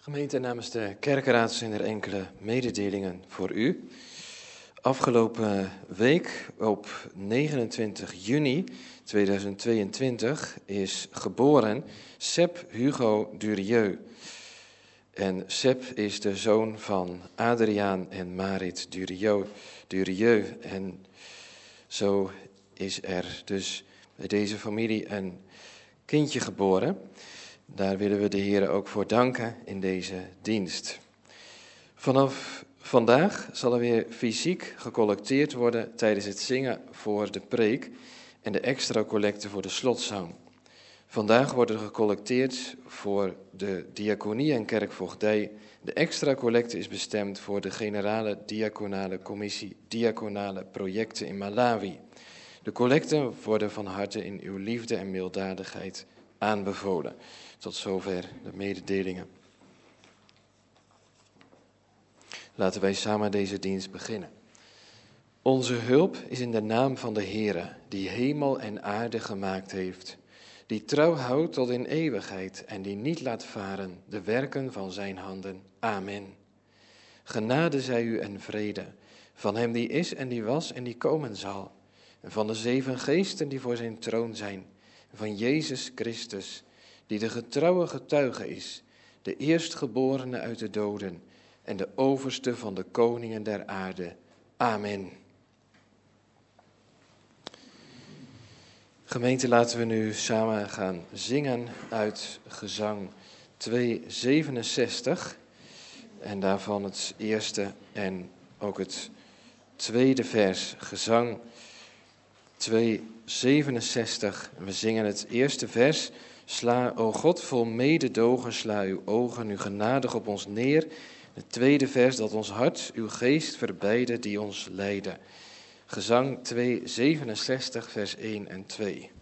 Gemeente, namens de kerkenraad zijn er enkele mededelingen voor u. Afgelopen week, op 29 juni 2022, is geboren Seb Hugo Durieux. En Seb is de zoon van Adriaan en Marit Durieux. En zo is er dus bij deze familie een kindje geboren. Daar willen we de Heer ook voor danken in deze dienst. Vanaf vandaag zal er weer fysiek gecollecteerd worden tijdens het zingen voor de preek en de extra collecte voor de slotzang. Vandaag wordt er gecollecteerd voor de diaconie en kerkvoogdij. De extra collecte is bestemd voor de generale diaconale commissie diaconale projecten in Malawi. De collecten worden van harte in uw liefde en milddadigheid aanbevolen. Tot zover de mededelingen. Laten wij samen deze dienst beginnen. Onze hulp is in de naam van de Heere, die hemel en aarde gemaakt heeft, die trouw houdt tot in eeuwigheid en die niet laat varen de werken van zijn handen. Amen. Genade zij u en vrede, van hem die is en die was en die komen zal, en van de 7 geesten die voor zijn troon zijn, en van Jezus Christus, die de getrouwe getuige is, de eerstgeborene uit de doden en de overste van de koningen der aarde. Amen. Gemeente, laten we nu samen gaan zingen uit gezang 267 en daarvan het eerste en ook het tweede vers, gezang 267. We zingen het eerste vers. Sla, o God, vol mededogen, sla uw ogen nu genadig op ons neer. Het tweede vers, dat ons hart, uw geest verbeide die ons leiden. Gezang 267, vers 1 en 2.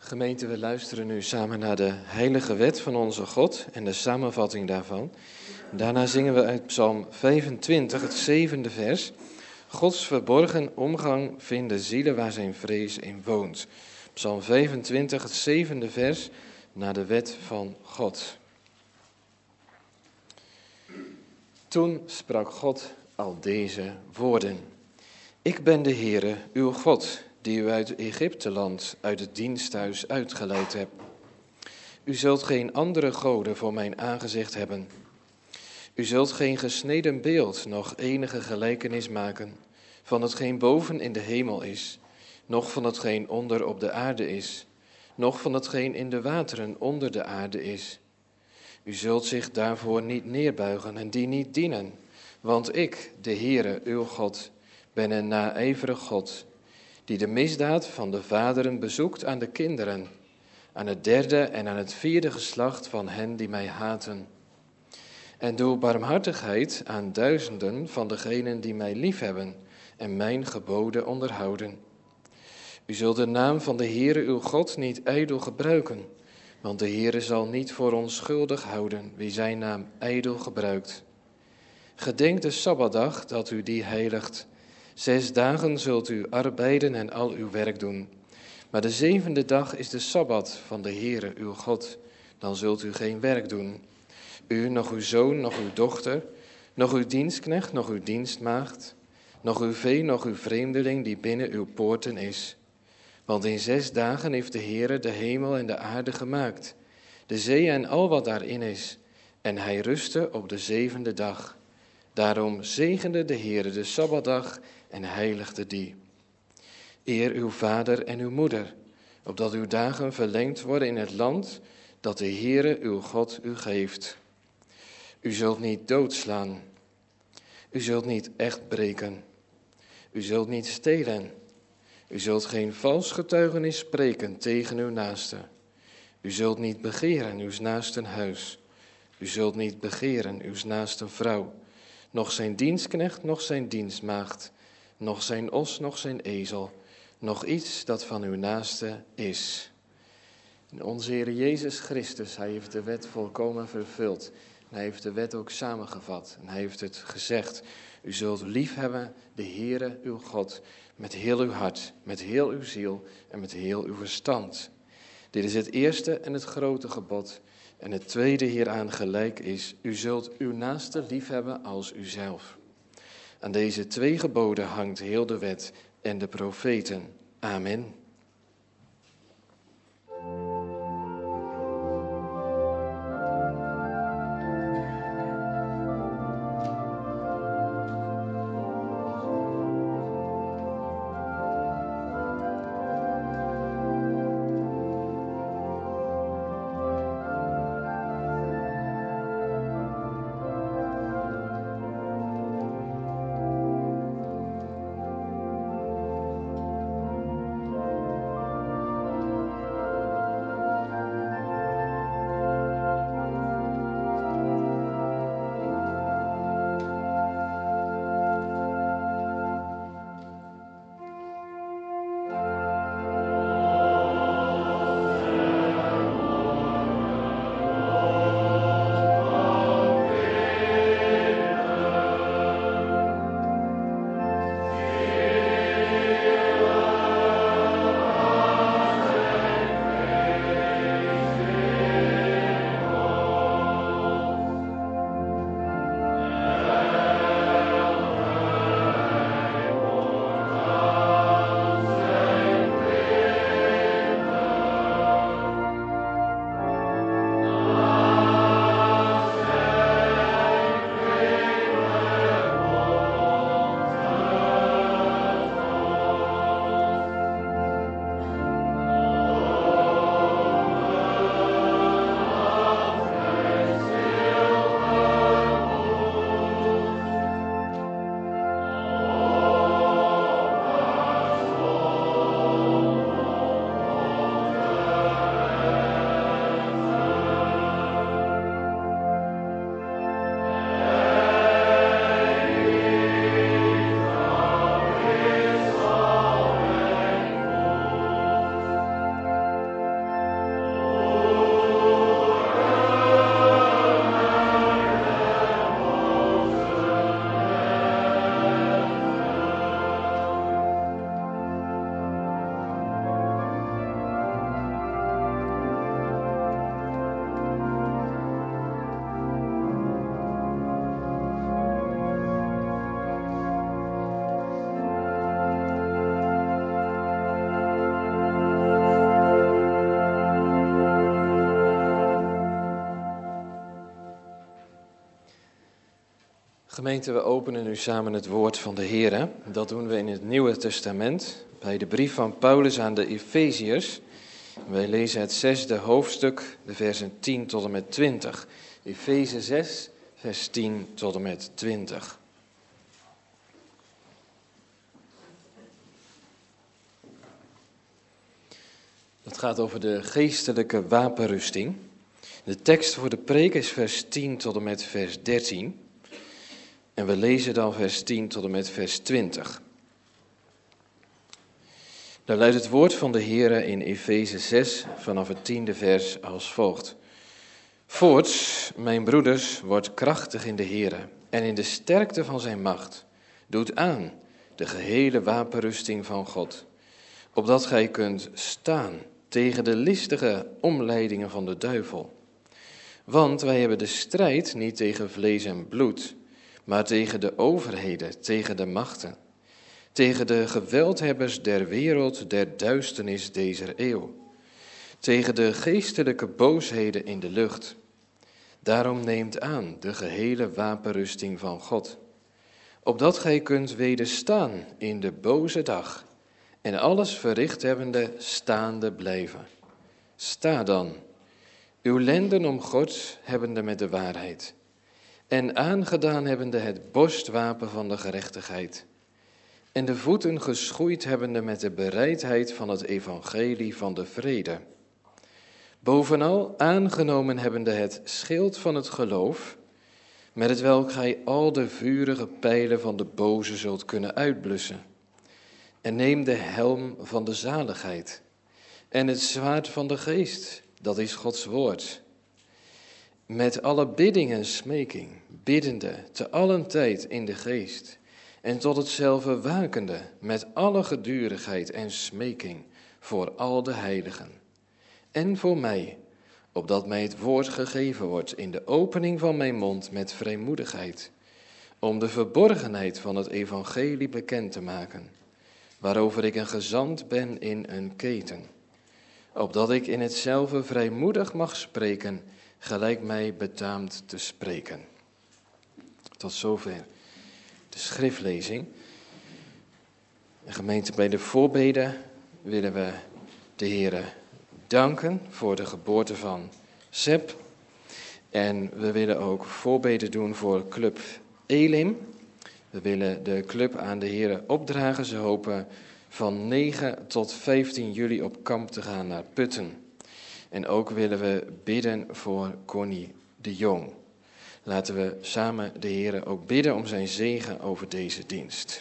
Gemeente, we luisteren nu samen naar de heilige wet van onze God en de samenvatting daarvan. Daarna zingen we uit Psalm 25, het 7e vers. Gods verborgen omgang vinden zielen waar zijn vrees in woont. Psalm 25, het 7e vers, naar de wet van God. Toen sprak God al deze woorden. Ik ben de Heere, uw God, die u uit Egypteland, uit het diensthuis uitgeleid hebt. U zult geen andere goden voor mijn aangezicht hebben. U zult geen gesneden beeld, noch enige gelijkenis maken van hetgeen boven in de hemel is, noch van hetgeen onder op de aarde is, noch van hetgeen in de wateren onder de aarde is. U zult zich daarvoor niet neerbuigen en die niet dienen, want ik, de Heere, uw God, ben een naijverig God, die de misdaad van de vaderen bezoekt aan de kinderen, aan het derde en aan het vierde geslacht van hen die mij haten. En doe barmhartigheid aan duizenden van degenen die mij liefhebben en mijn geboden onderhouden. U zult de naam van de Heere uw God niet ijdel gebruiken, want de Heere zal niet voor onschuldig houden wie zijn naam ijdel gebruikt. Gedenk de Sabbatdag dat u die heiligt. 6 dagen zult u arbeiden en al uw werk doen. Maar de 7e dag is de Sabbat van de Heere uw God. Dan zult u geen werk doen. U, nog uw zoon, nog uw dochter, nog uw dienstknecht, nog uw dienstmaagd, nog uw vee, nog uw vreemdeling die binnen uw poorten is. Want in 6 dagen heeft de Heere de hemel en de aarde gemaakt, de zee en al wat daarin is. En hij rustte op de 7e dag. Daarom zegende de Heere de Sabbatdag en heiligde die. Eer uw vader en uw moeder, opdat uw dagen verlengd worden in het land dat de Heere uw God u geeft. U zult niet doodslaan. U zult niet echt breken. U zult niet stelen. U zult geen vals getuigenis spreken tegen uw naaste. U zult niet begeren uws naasten huis. U zult niet begeren uws naasten vrouw, noch zijn dienstknecht, noch zijn dienstmaagd, noch zijn os, noch zijn ezel, noch iets dat van uw naaste is. En onze Heer Jezus Christus, hij heeft de wet volkomen vervuld. En hij heeft de wet ook samengevat. En hij heeft het gezegd. U zult liefhebben de Heere uw God met heel uw hart, met heel uw ziel en met heel uw verstand. Dit is het eerste en het grote gebod. En het tweede hieraan gelijk is, u zult uw naaste liefhebben als uzelf. Aan deze 2 geboden hangt heel de wet en de profeten. Amen. Gemeente, we openen nu samen het woord van de Heer. Dat doen we in het Nieuwe Testament, bij de brief van Paulus aan de Efeziërs. Wij lezen het 6e hoofdstuk, de versen 10 tot en met 20. Efeze 6, vers 10 tot en met 20. Het gaat over de geestelijke wapenrusting. De tekst voor de preek is vers 10 tot en met vers 13. En we lezen dan vers 10 tot en met vers 20. Daar luidt het woord van de Heer in Efeze 6 vanaf het 10e vers als volgt. Voorts, mijn broeders, wordt krachtig in de Heer en in de sterkte van zijn macht. Doet aan de gehele wapenrusting van God, opdat gij kunt staan tegen de listige omleidingen van de duivel. Want wij hebben de strijd niet tegen vlees en bloed, maar tegen de overheden, tegen de machten, tegen de geweldhebbers der wereld der duisternis dezer eeuw, tegen de geestelijke boosheden in de lucht. Daarom neemt aan de gehele wapenrusting van God, opdat gij kunt wederstaan in de boze dag en alles verricht hebbende staande blijven. Sta dan, uw lenden omgord hebbende met de waarheid, en aangedaan hebbende het borstwapen van de gerechtigheid, en de voeten geschoeid hebbende met de bereidheid van het evangelie van de vrede. Bovenal aangenomen hebbende het schild van het geloof, met hetwelk gij al de vurige pijlen van de boze zult kunnen uitblussen. En neem de helm van de zaligheid en het zwaard van de geest, dat is Gods woord. Met alle bidding en smeking, biddende te allen tijd in de geest, en tot hetzelfde wakende met alle gedurigheid en smeking voor al de heiligen. En voor mij, opdat mij het woord gegeven wordt in de opening van mijn mond met vrijmoedigheid, om de verborgenheid van het evangelie bekend te maken, waarover ik een gezant ben in een keten, opdat ik in hetzelfde vrijmoedig mag spreken, gelijk mij betaamt te spreken. Tot zover de schriftlezing. En gemeente, bij de voorbeden willen we de Heer danken voor de geboorte van Seb. En we willen ook voorbeden doen voor Club Elim. We willen de club aan de Heer opdragen. Ze hopen van 9 tot 15 juli op kamp te gaan naar Putten. En ook willen we bidden voor Connie de Jong. Laten we samen de Heer ook bidden om zijn zegen over deze dienst.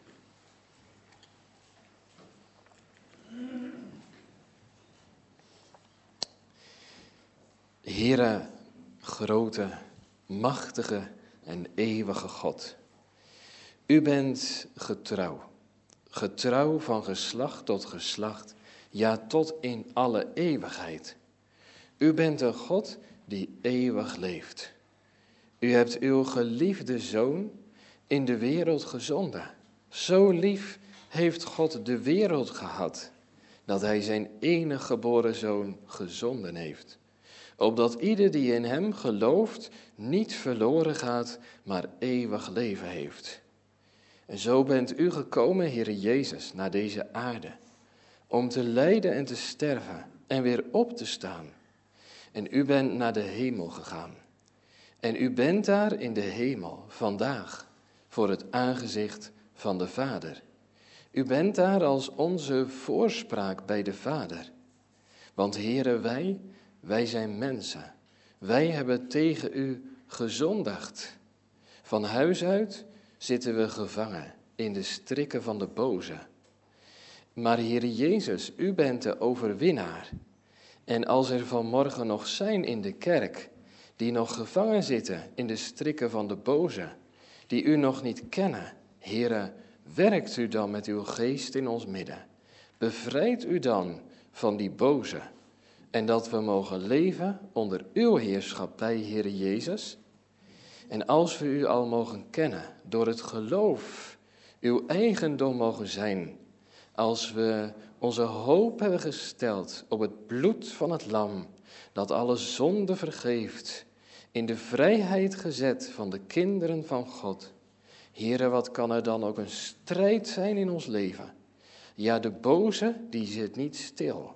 Heere, grote, machtige en eeuwige God. U bent getrouw. Getrouw van geslacht tot geslacht, ja tot in alle eeuwigheid. U bent een God die eeuwig leeft. U hebt uw geliefde Zoon in de wereld gezonden. Zo lief heeft God de wereld gehad, dat hij zijn enige geboren Zoon gezonden heeft. Opdat ieder die in hem gelooft niet verloren gaat, maar eeuwig leven heeft. En zo bent u gekomen, Heere Jezus, naar deze aarde, om te lijden en te sterven en weer op te staan. En u bent naar de hemel gegaan. En u bent daar in de hemel vandaag voor het aangezicht van de Vader. U bent daar als onze voorspraak bij de Vader. Want Heere, wij zijn mensen. Wij hebben tegen u gezondigd. Van huis uit zitten we gevangen in de strikken van de boze. Maar Heere Jezus, u bent de overwinnaar. En als er vanmorgen nog zijn in de kerk die nog gevangen zitten in de strikken van de boze, die u nog niet kennen, Heere, werkt u dan met uw geest in ons midden. Bevrijd u dan van die boze. En dat we mogen leven onder uw heerschappij, Heere Jezus. En als we u al mogen kennen door het geloof, uw eigendom mogen zijn. Als we onze hoop hebben gesteld op het bloed van het lam, dat alle zonde vergeeft. in de vrijheid gezet van de kinderen van God. Heere, wat kan er dan ook een strijd zijn in ons leven? Ja, de boze, die zit niet stil.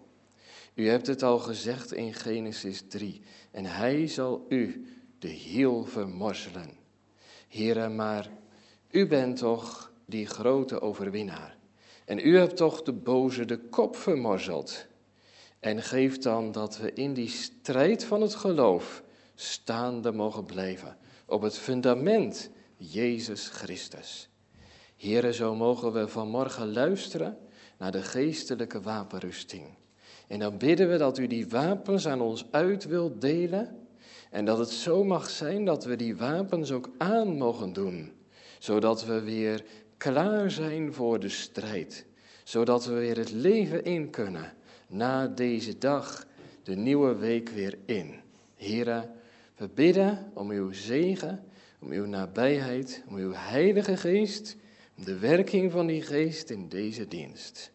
U hebt het al gezegd in Genesis 3. En hij zal u de hiel vermorzelen. Heere, maar u bent toch die grote overwinnaar. En u hebt toch de boze de kop vermorzeld. En geef dan dat we in die strijd van het geloof staande mogen blijven. Op het fundament Jezus Christus. Heere, zo mogen we vanmorgen luisteren naar de geestelijke wapenrusting. En dan bidden we dat u die wapens aan ons uit wilt delen. En dat het zo mag zijn dat we die wapens ook aan mogen doen. Zodat we weer klaar zijn voor de strijd. Zodat we weer het leven in kunnen. Na deze dag, de nieuwe week weer in. Heere, we bidden om uw zegen, om uw nabijheid, om uw heilige geest, om de werking van die geest in deze dienst.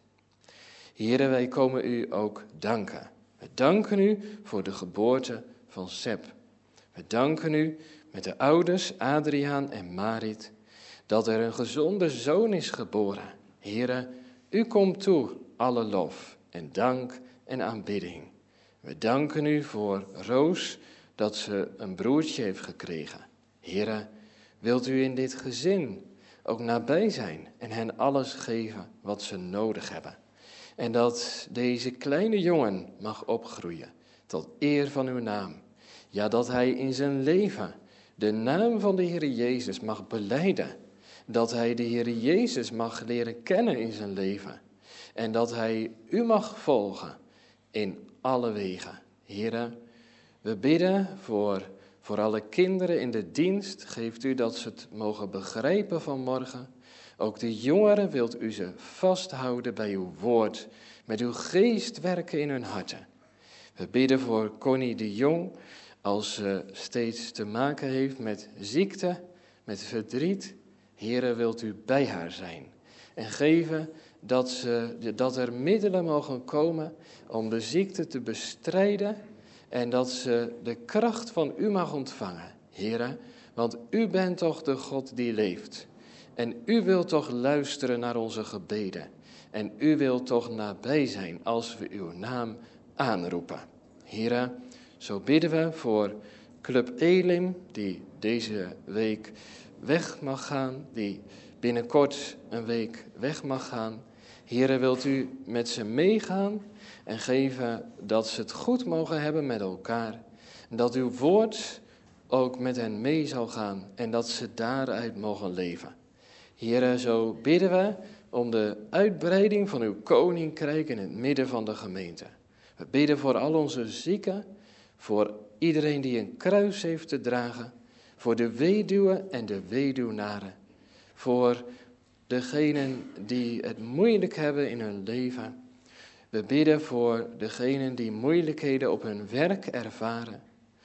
Heere, wij komen u ook danken. We danken u voor de geboorte van Seb. We danken u met de ouders Adriaan en Marit dat er een gezonde zoon is geboren. Heere, u komt toe alle lof en dank en aanbidding. We danken u voor Roos dat ze een broertje heeft gekregen. Heere, wilt u in dit gezin ook nabij zijn en hen alles geven wat ze nodig hebben. En dat deze kleine jongen mag opgroeien tot eer van uw naam. Ja, dat hij in zijn leven de naam van de Heer Jezus mag belijden. Dat hij de Heer Jezus mag leren kennen in zijn leven. En dat hij u mag volgen in alle wegen. Heere, we bidden voor alle kinderen in de dienst. Geeft u dat ze het mogen begrijpen vanmorgen. Ook de jongeren wilt u ze vasthouden bij uw woord. Met uw geest werken in hun harten. We bidden voor Connie de Jong. Als ze steeds te maken heeft met ziekte, met verdriet. Heere, wilt u bij haar zijn. En geven dat er middelen mogen komen om de ziekte te bestrijden. En dat ze de kracht van u mag ontvangen. Heere, want u bent toch de God die leeft. En u wilt toch luisteren naar onze gebeden. En u wilt toch nabij zijn als we uw naam aanroepen. Heere, zo bidden we voor Club Elim, die deze week weg mag gaan. Die binnenkort een week weg mag gaan. Heere, wilt u met ze meegaan en geven dat ze het goed mogen hebben met elkaar. Dat uw woord ook met hen mee zal gaan en dat ze daaruit mogen leven. Heere, zo bidden we om de uitbreiding van uw koninkrijk in het midden van de gemeente. We bidden voor al onze zieken, voor iedereen die een kruis heeft te dragen, voor de weduwen en de weduwnaren, voor degenen die het moeilijk hebben in hun leven. We bidden voor degenen die moeilijkheden op hun werk ervaren,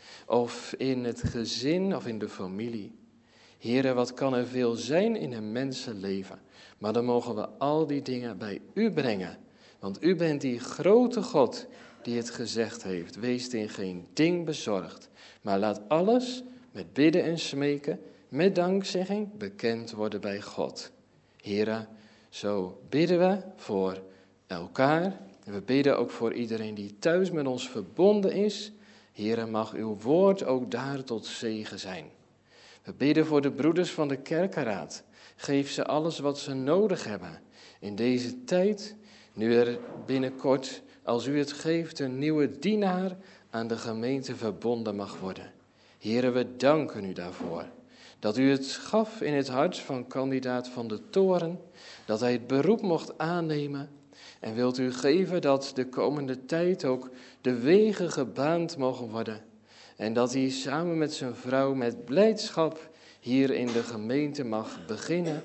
of in het gezin of in de familie. Heere, wat kan er veel zijn in een mensenleven, maar dan mogen we al die dingen bij u brengen. Want u bent die grote God die het gezegd heeft, wees in geen ding bezorgd, maar laat alles met bidden en smeken, met dankzegging bekend worden bij God. Heere, zo bidden we voor elkaar. We bidden ook voor iedereen die thuis met ons verbonden is. Heere, mag uw woord ook daar tot zegen zijn. We bidden voor de broeders van de kerkenraad. Geef ze alles wat ze nodig hebben in deze tijd, nu er binnenkort, als u het geeft, een nieuwe dienaar aan de gemeente verbonden mag worden. Heere, we danken u daarvoor. Dat u het gaf in het hart van kandidaat Van de Toren, dat hij het beroep mocht aannemen. En wilt u geven dat de komende tijd ook de wegen gebaand mogen worden. En dat hij samen met zijn vrouw met blijdschap hier in de gemeente mag beginnen.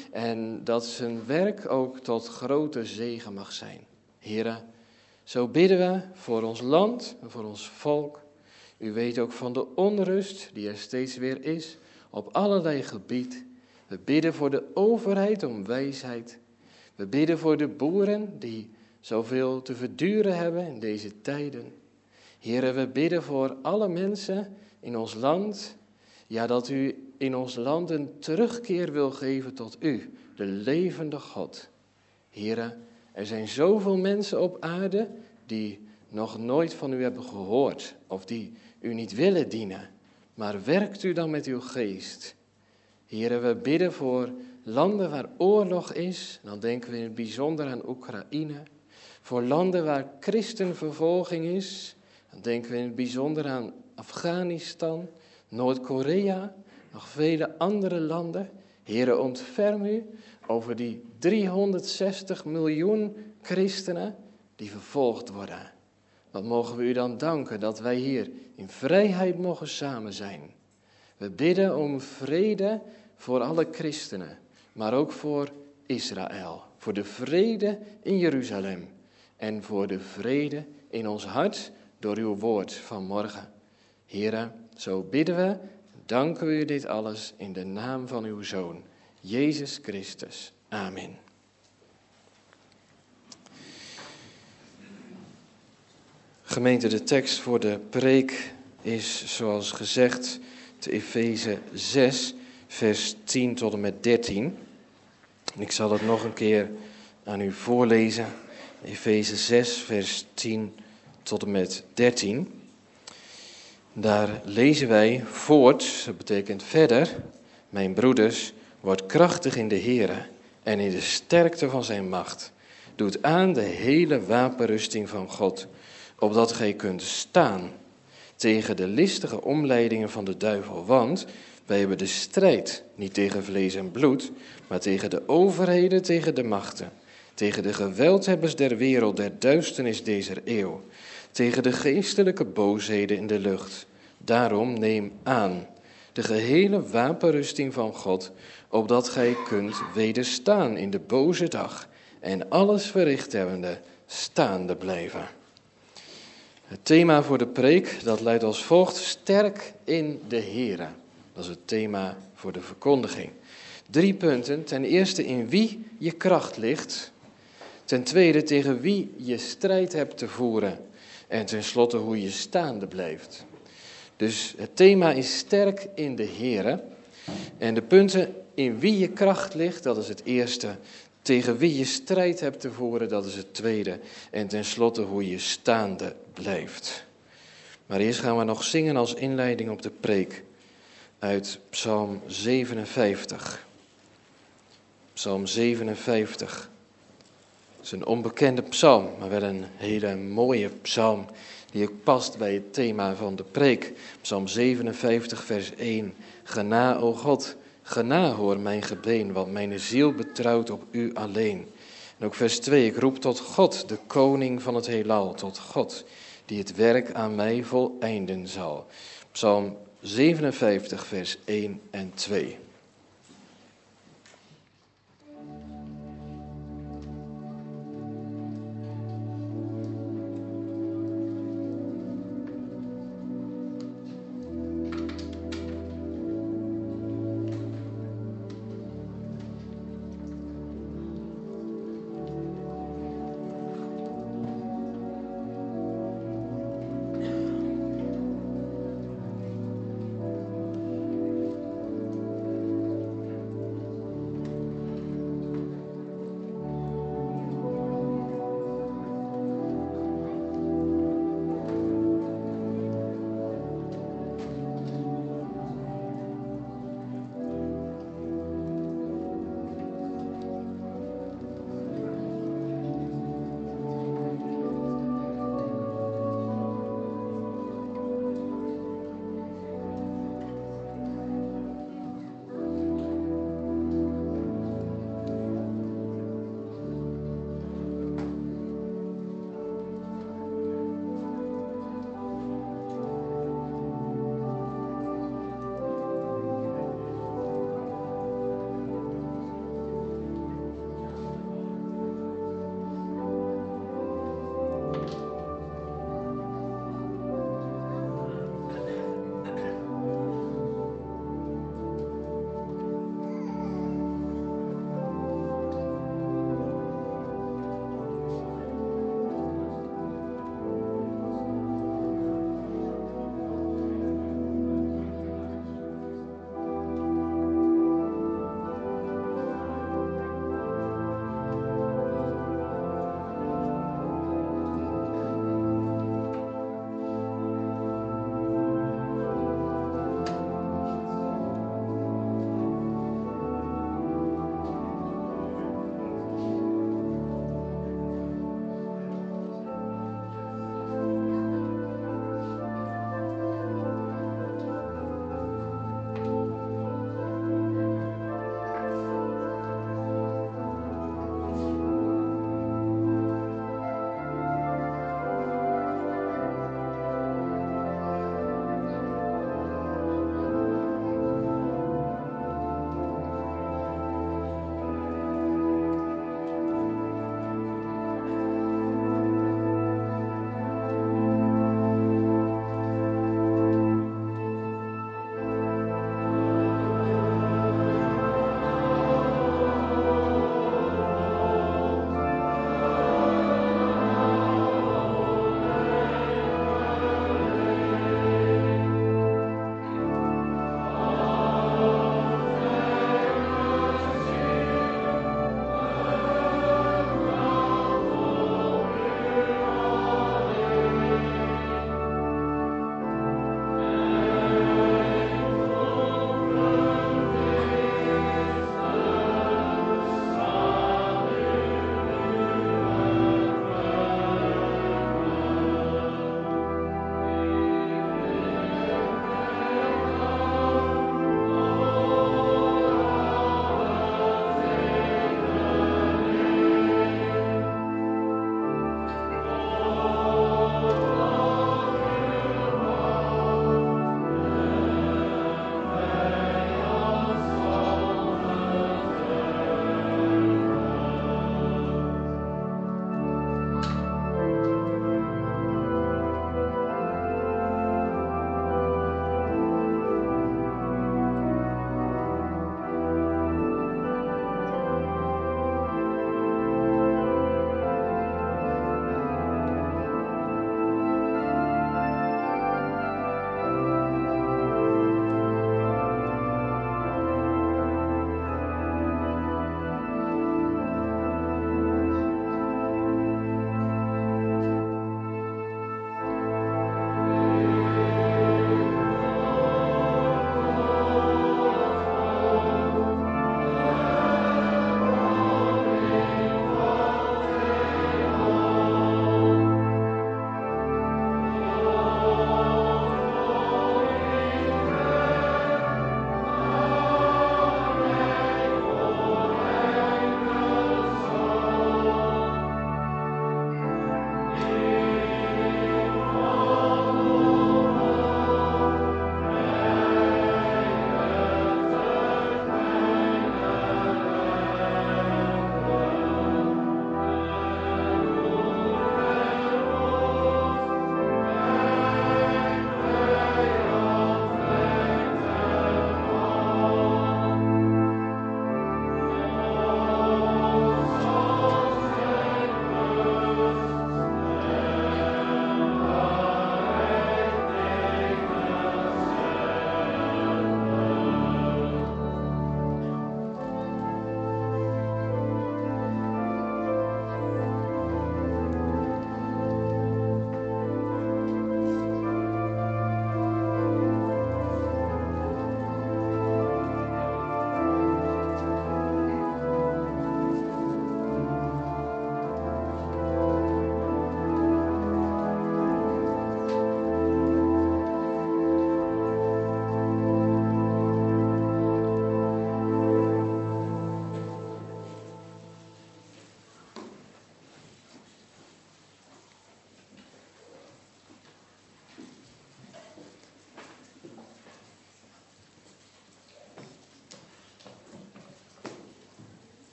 En dat zijn werk ook tot grote zegen mag zijn. Heere, zo bidden we voor ons land en voor ons volk. U weet ook van de onrust die er steeds weer is op allerlei gebied. We bidden voor de overheid om wijsheid. We bidden voor de boeren die zoveel te verduren hebben in deze tijden. Heere, we bidden voor alle mensen in ons land. Ja, dat u in ons land een terugkeer wil geven tot u, de levende God. Here, er zijn zoveel mensen op aarde die nog nooit van u hebben gehoord of die u niet willen dienen. Maar werkt u dan met uw geest. Here, we bidden voor landen waar oorlog is. Dan denken we in het bijzonder aan Oekraïne. Voor landen waar christenvervolging is. Dan denken we in het bijzonder aan Afghanistan, Noord-Korea, nog vele andere landen. Here, ontferm u over die 360 miljoen christenen die vervolgd worden. Wat mogen we u dan danken dat wij hier in vrijheid mogen samen zijn. We bidden om vrede voor alle christenen, maar ook voor Israël. Voor de vrede in Jeruzalem en voor de vrede in ons hart door uw woord van morgen. Here, zo bidden we, danken we u dit alles in de naam van uw Zoon, Jezus Christus. Amen. Gemeente, de tekst voor de preek is zoals gezegd te Efeze 6, vers 10 tot en met 13. Ik zal het nog een keer aan u voorlezen. Efeze 6, vers 10 tot en met 13. Daar lezen wij voort, dat betekent verder, mijn broeders, word krachtig in de Here en in de sterkte van zijn macht. Doet aan de hele wapenrusting van God, opdat gij kunt staan tegen de listige omleidingen van de duivel. Want wij hebben de strijd niet tegen vlees en bloed, maar tegen de overheden, tegen de machten, tegen de geweldhebbers der wereld, der duisternis dezer eeuw, tegen de geestelijke boosheden in de lucht. Daarom neem aan de gehele wapenrusting van God, opdat gij kunt wederstaan in de boze dag en alles verricht hebbende staande blijven. Het thema voor de preek, dat luidt als volgt: sterk in de Here. Dat is het thema voor de verkondiging. 3 punten. Ten eerste in wie je kracht ligt. Ten tweede tegen wie je strijd hebt te voeren. En tenslotte hoe je staande blijft. Dus het thema is sterk in de Here. En de punten in wie je kracht ligt, dat is het eerste. Tegen wie je strijd hebt te voeren, dat is het tweede. En tenslotte hoe je staande blijft. Maar eerst gaan we nog zingen als inleiding op de preek uit Psalm 57. Psalm 57. Het is een onbekende psalm, maar wel een hele mooie psalm die ook past bij het thema van de preek. Psalm 57, vers 1. Gena, o God, gena hoor mijn gebeen, want mijn ziel betrouwt op u alleen. En ook vers 2. Ik roep tot God, de koning van het heelal, tot God, die het werk aan mij voleinden zal. Psalm 57, vers 1 en 2.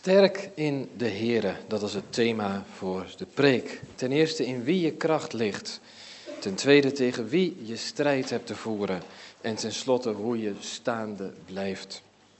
Sterk in de Here, dat is het thema voor de preek. Ten eerste in wie je kracht ligt. Ten tweede tegen wie je strijd hebt te voeren. En tenslotte hoe je staande blijft.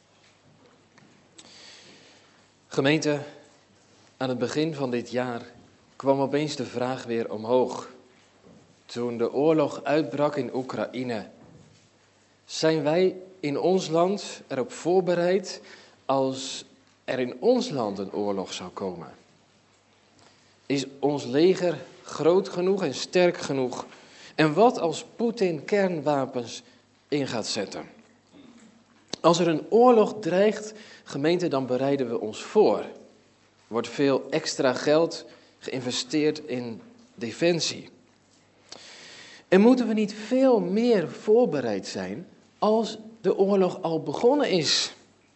Gemeente, aan het begin van dit jaar kwam opeens de vraag weer omhoog. Toen de oorlog uitbrak in Oekraïne. Zijn wij in ons land erop voorbereid als er in ons land een oorlog zou komen? Is ons leger groot genoeg en sterk genoeg? En wat als Poetin kernwapens in gaat zetten? Als er een oorlog dreigt, gemeente, dan bereiden we ons voor. Er wordt veel extra geld geïnvesteerd in defensie. En moeten we niet veel meer voorbereid zijn als de oorlog al begonnen is?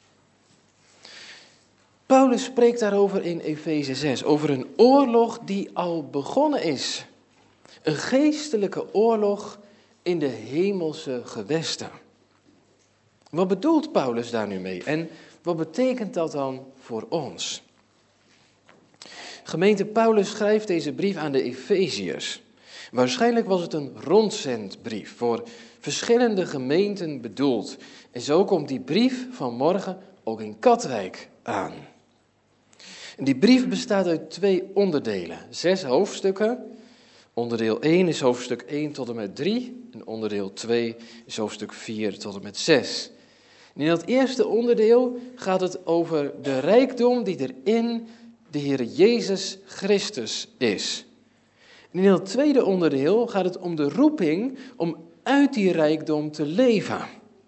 Paulus spreekt daarover in Efeze 6, over een oorlog die al begonnen is. Een geestelijke oorlog in de hemelse gewesten. Wat bedoelt Paulus daar nu mee en wat betekent dat dan voor ons? Gemeente, Paulus schrijft deze brief aan de Efeziërs. Waarschijnlijk was het een rondzendbrief voor verschillende gemeenten bedoeld. En zo komt die brief van morgen ook in Katwijk aan. En die brief bestaat uit 2 onderdelen, 6 hoofdstukken. Onderdeel 1 is hoofdstuk 1 tot en met 3 en onderdeel 2 is hoofdstuk 4 tot en met 6. En in dat eerste onderdeel gaat het over de rijkdom die er in de Heer Jezus Christus is. En in het tweede onderdeel gaat het om de roeping om uit die rijkdom te leven.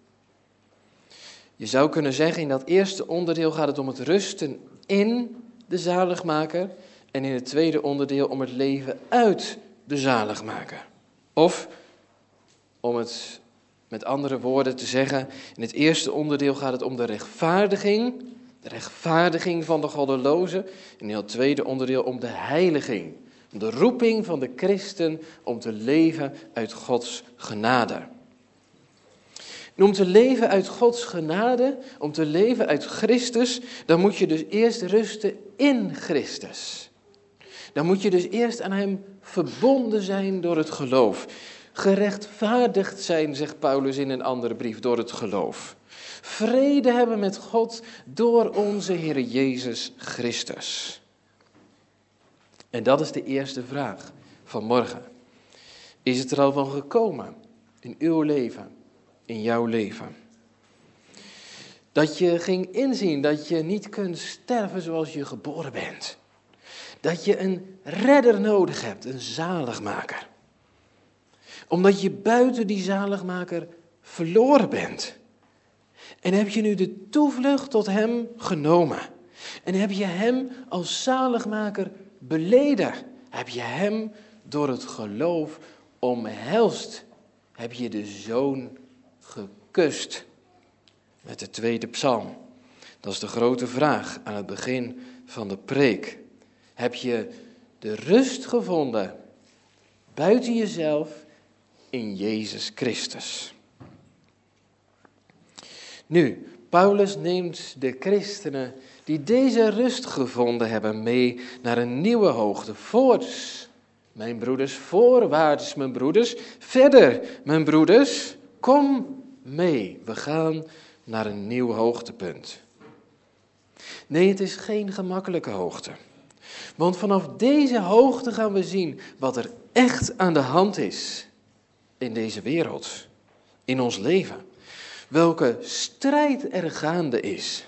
Je zou kunnen zeggen, in dat eerste onderdeel gaat het om het rusten in de zaligmaker en in het tweede onderdeel om het leven uit de zaligmaker. Of, om het met andere woorden te zeggen, in het eerste onderdeel gaat het om de rechtvaardiging van de goddeloze. En in het tweede onderdeel om de heiliging, om de roeping van de christen om te leven uit Gods genade. En om te leven uit Gods genade, om te leven uit Christus, dan moet je dus eerst rusten in Christus. Dan moet je dus eerst aan Hem verbonden zijn door het geloof. Gerechtvaardigd zijn, zegt Paulus in een andere brief, door het geloof. Vrede hebben met God door onze Heer Jezus Christus. En dat is de eerste vraag van morgen. Is het er al van gekomen in uw leven, in jouw leven? Dat je ging inzien dat je niet kunt sterven zoals je geboren bent. Dat je een redder nodig hebt, een zaligmaker. Omdat je buiten die zaligmaker verloren bent. En heb je nu de toevlucht tot Hem genomen. En heb je Hem als zaligmaker beleden. Heb je Hem door het geloof omhelst. Heb je de Zoon gekust. Met de tweede psalm. Dat is de grote vraag aan het begin van de preek. Heb je de rust gevonden buiten jezelf in Jezus Christus? Nu, Paulus neemt de christenen die deze rust gevonden hebben mee naar een nieuwe hoogte. Voorts, mijn broeders, voorwaarts, mijn broeders. Verder, mijn broeders, kom mee. We gaan naar een nieuw hoogtepunt. Nee, het is geen gemakkelijke hoogte. Want vanaf deze hoogte gaan we zien wat er echt aan de hand is in deze wereld, in ons leven. Welke strijd er gaande is.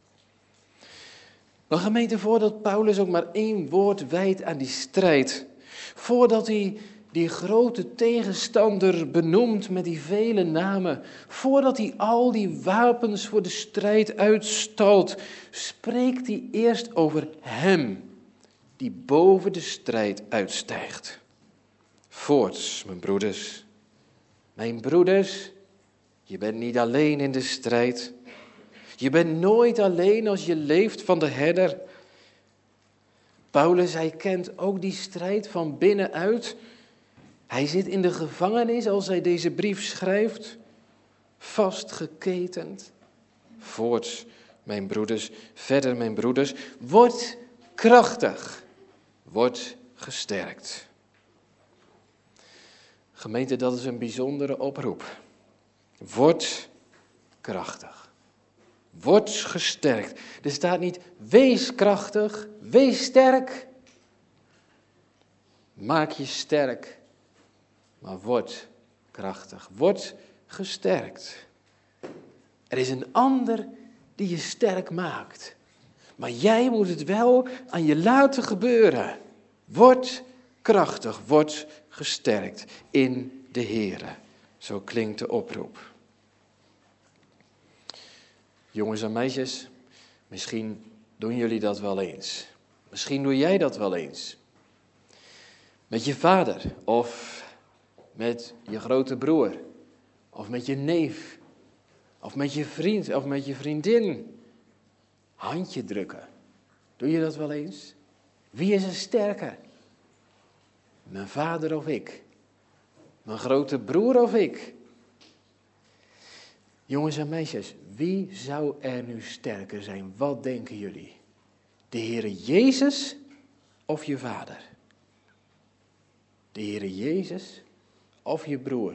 Maar gemeente, voordat Paulus ook maar 1 woord wijdt aan die strijd, voordat hij die grote tegenstander benoemt met die vele namen, voordat hij al die wapens voor de strijd uitstalt, spreekt hij eerst over Hem, die boven de strijd uitstijgt. Voorts, mijn broeders. Mijn broeders, je bent niet alleen in de strijd. Je bent nooit alleen als je leeft van de herder. Paulus, hij kent ook die strijd van binnenuit. Hij zit in de gevangenis als hij deze brief schrijft. Vastgeketend. Voorts, mijn broeders, verder mijn broeders, word krachtig, word gesterkt. Gemeente, dat is een bijzondere oproep. Word krachtig. Word gesterkt. Er staat niet, wees krachtig, wees sterk. Maak je sterk, maar word krachtig. Word gesterkt. Er is een ander die je sterk maakt. Maar jij moet het wel aan je laten gebeuren. Word krachtig, word gesterkt in de Here. Zo klinkt de oproep. Jongens en meisjes, misschien doen jullie dat wel eens. Misschien doe jij dat wel eens. Met je vader of met je grote broer of met je neef of met je vriend of met je vriendin. Handje drukken. Doe je dat wel eens? Wie is er sterker? Mijn vader of ik? Mijn grote broer of ik? Jongens en meisjes, wie zou er nu sterker zijn? Wat denken jullie? De Heere Jezus of je vader? De Heere Jezus of je broer?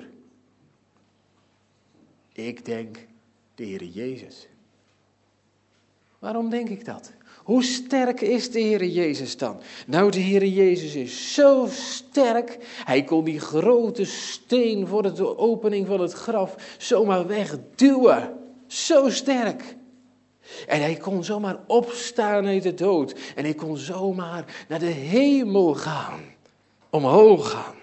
Ik denk de Heere Jezus. Waarom denk ik dat? Hoe sterk is de Heere Jezus dan? Nou, de Heere Jezus is zo sterk. Hij kon die grote steen voor de opening van het graf zomaar wegduwen. Zo sterk. En hij kon zomaar opstaan uit de dood. En hij kon zomaar naar de hemel gaan. Omhoog gaan.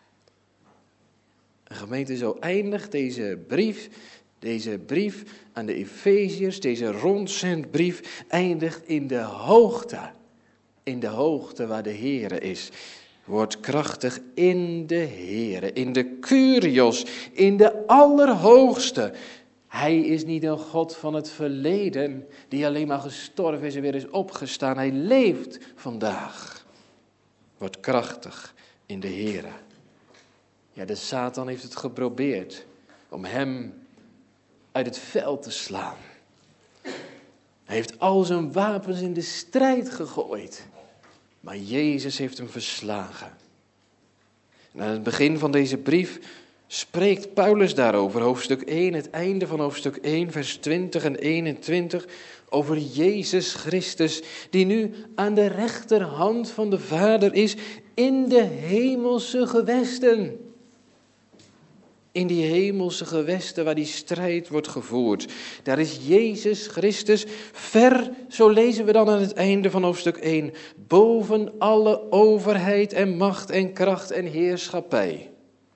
En gemeente, zo eindigt deze brief aan de Efeziërs, deze rondzendbrief, eindigt in de hoogte. In de hoogte waar de Heere is. Word krachtig in de Heere, in de Kyrios, in de Allerhoogste. Hij is niet een God van het verleden, die alleen maar gestorven is en weer is opgestaan. Hij leeft vandaag. Word krachtig in de Heere. Ja, de Satan heeft het geprobeerd om hem uit het veld te slaan. Hij heeft al zijn wapens in de strijd gegooid. Maar Jezus heeft hem verslagen. En aan het begin van deze brief spreekt Paulus daarover. Hoofdstuk 1, het einde van hoofdstuk 1, vers 20 en 21. Over Jezus Christus, die nu aan de rechterhand van de Vader is in de hemelse gewesten. In die hemelse gewesten waar die strijd wordt gevoerd. Daar is Jezus Christus ver, zo lezen we dan aan het einde van hoofdstuk 1, boven alle overheid en macht en kracht en heerschappij.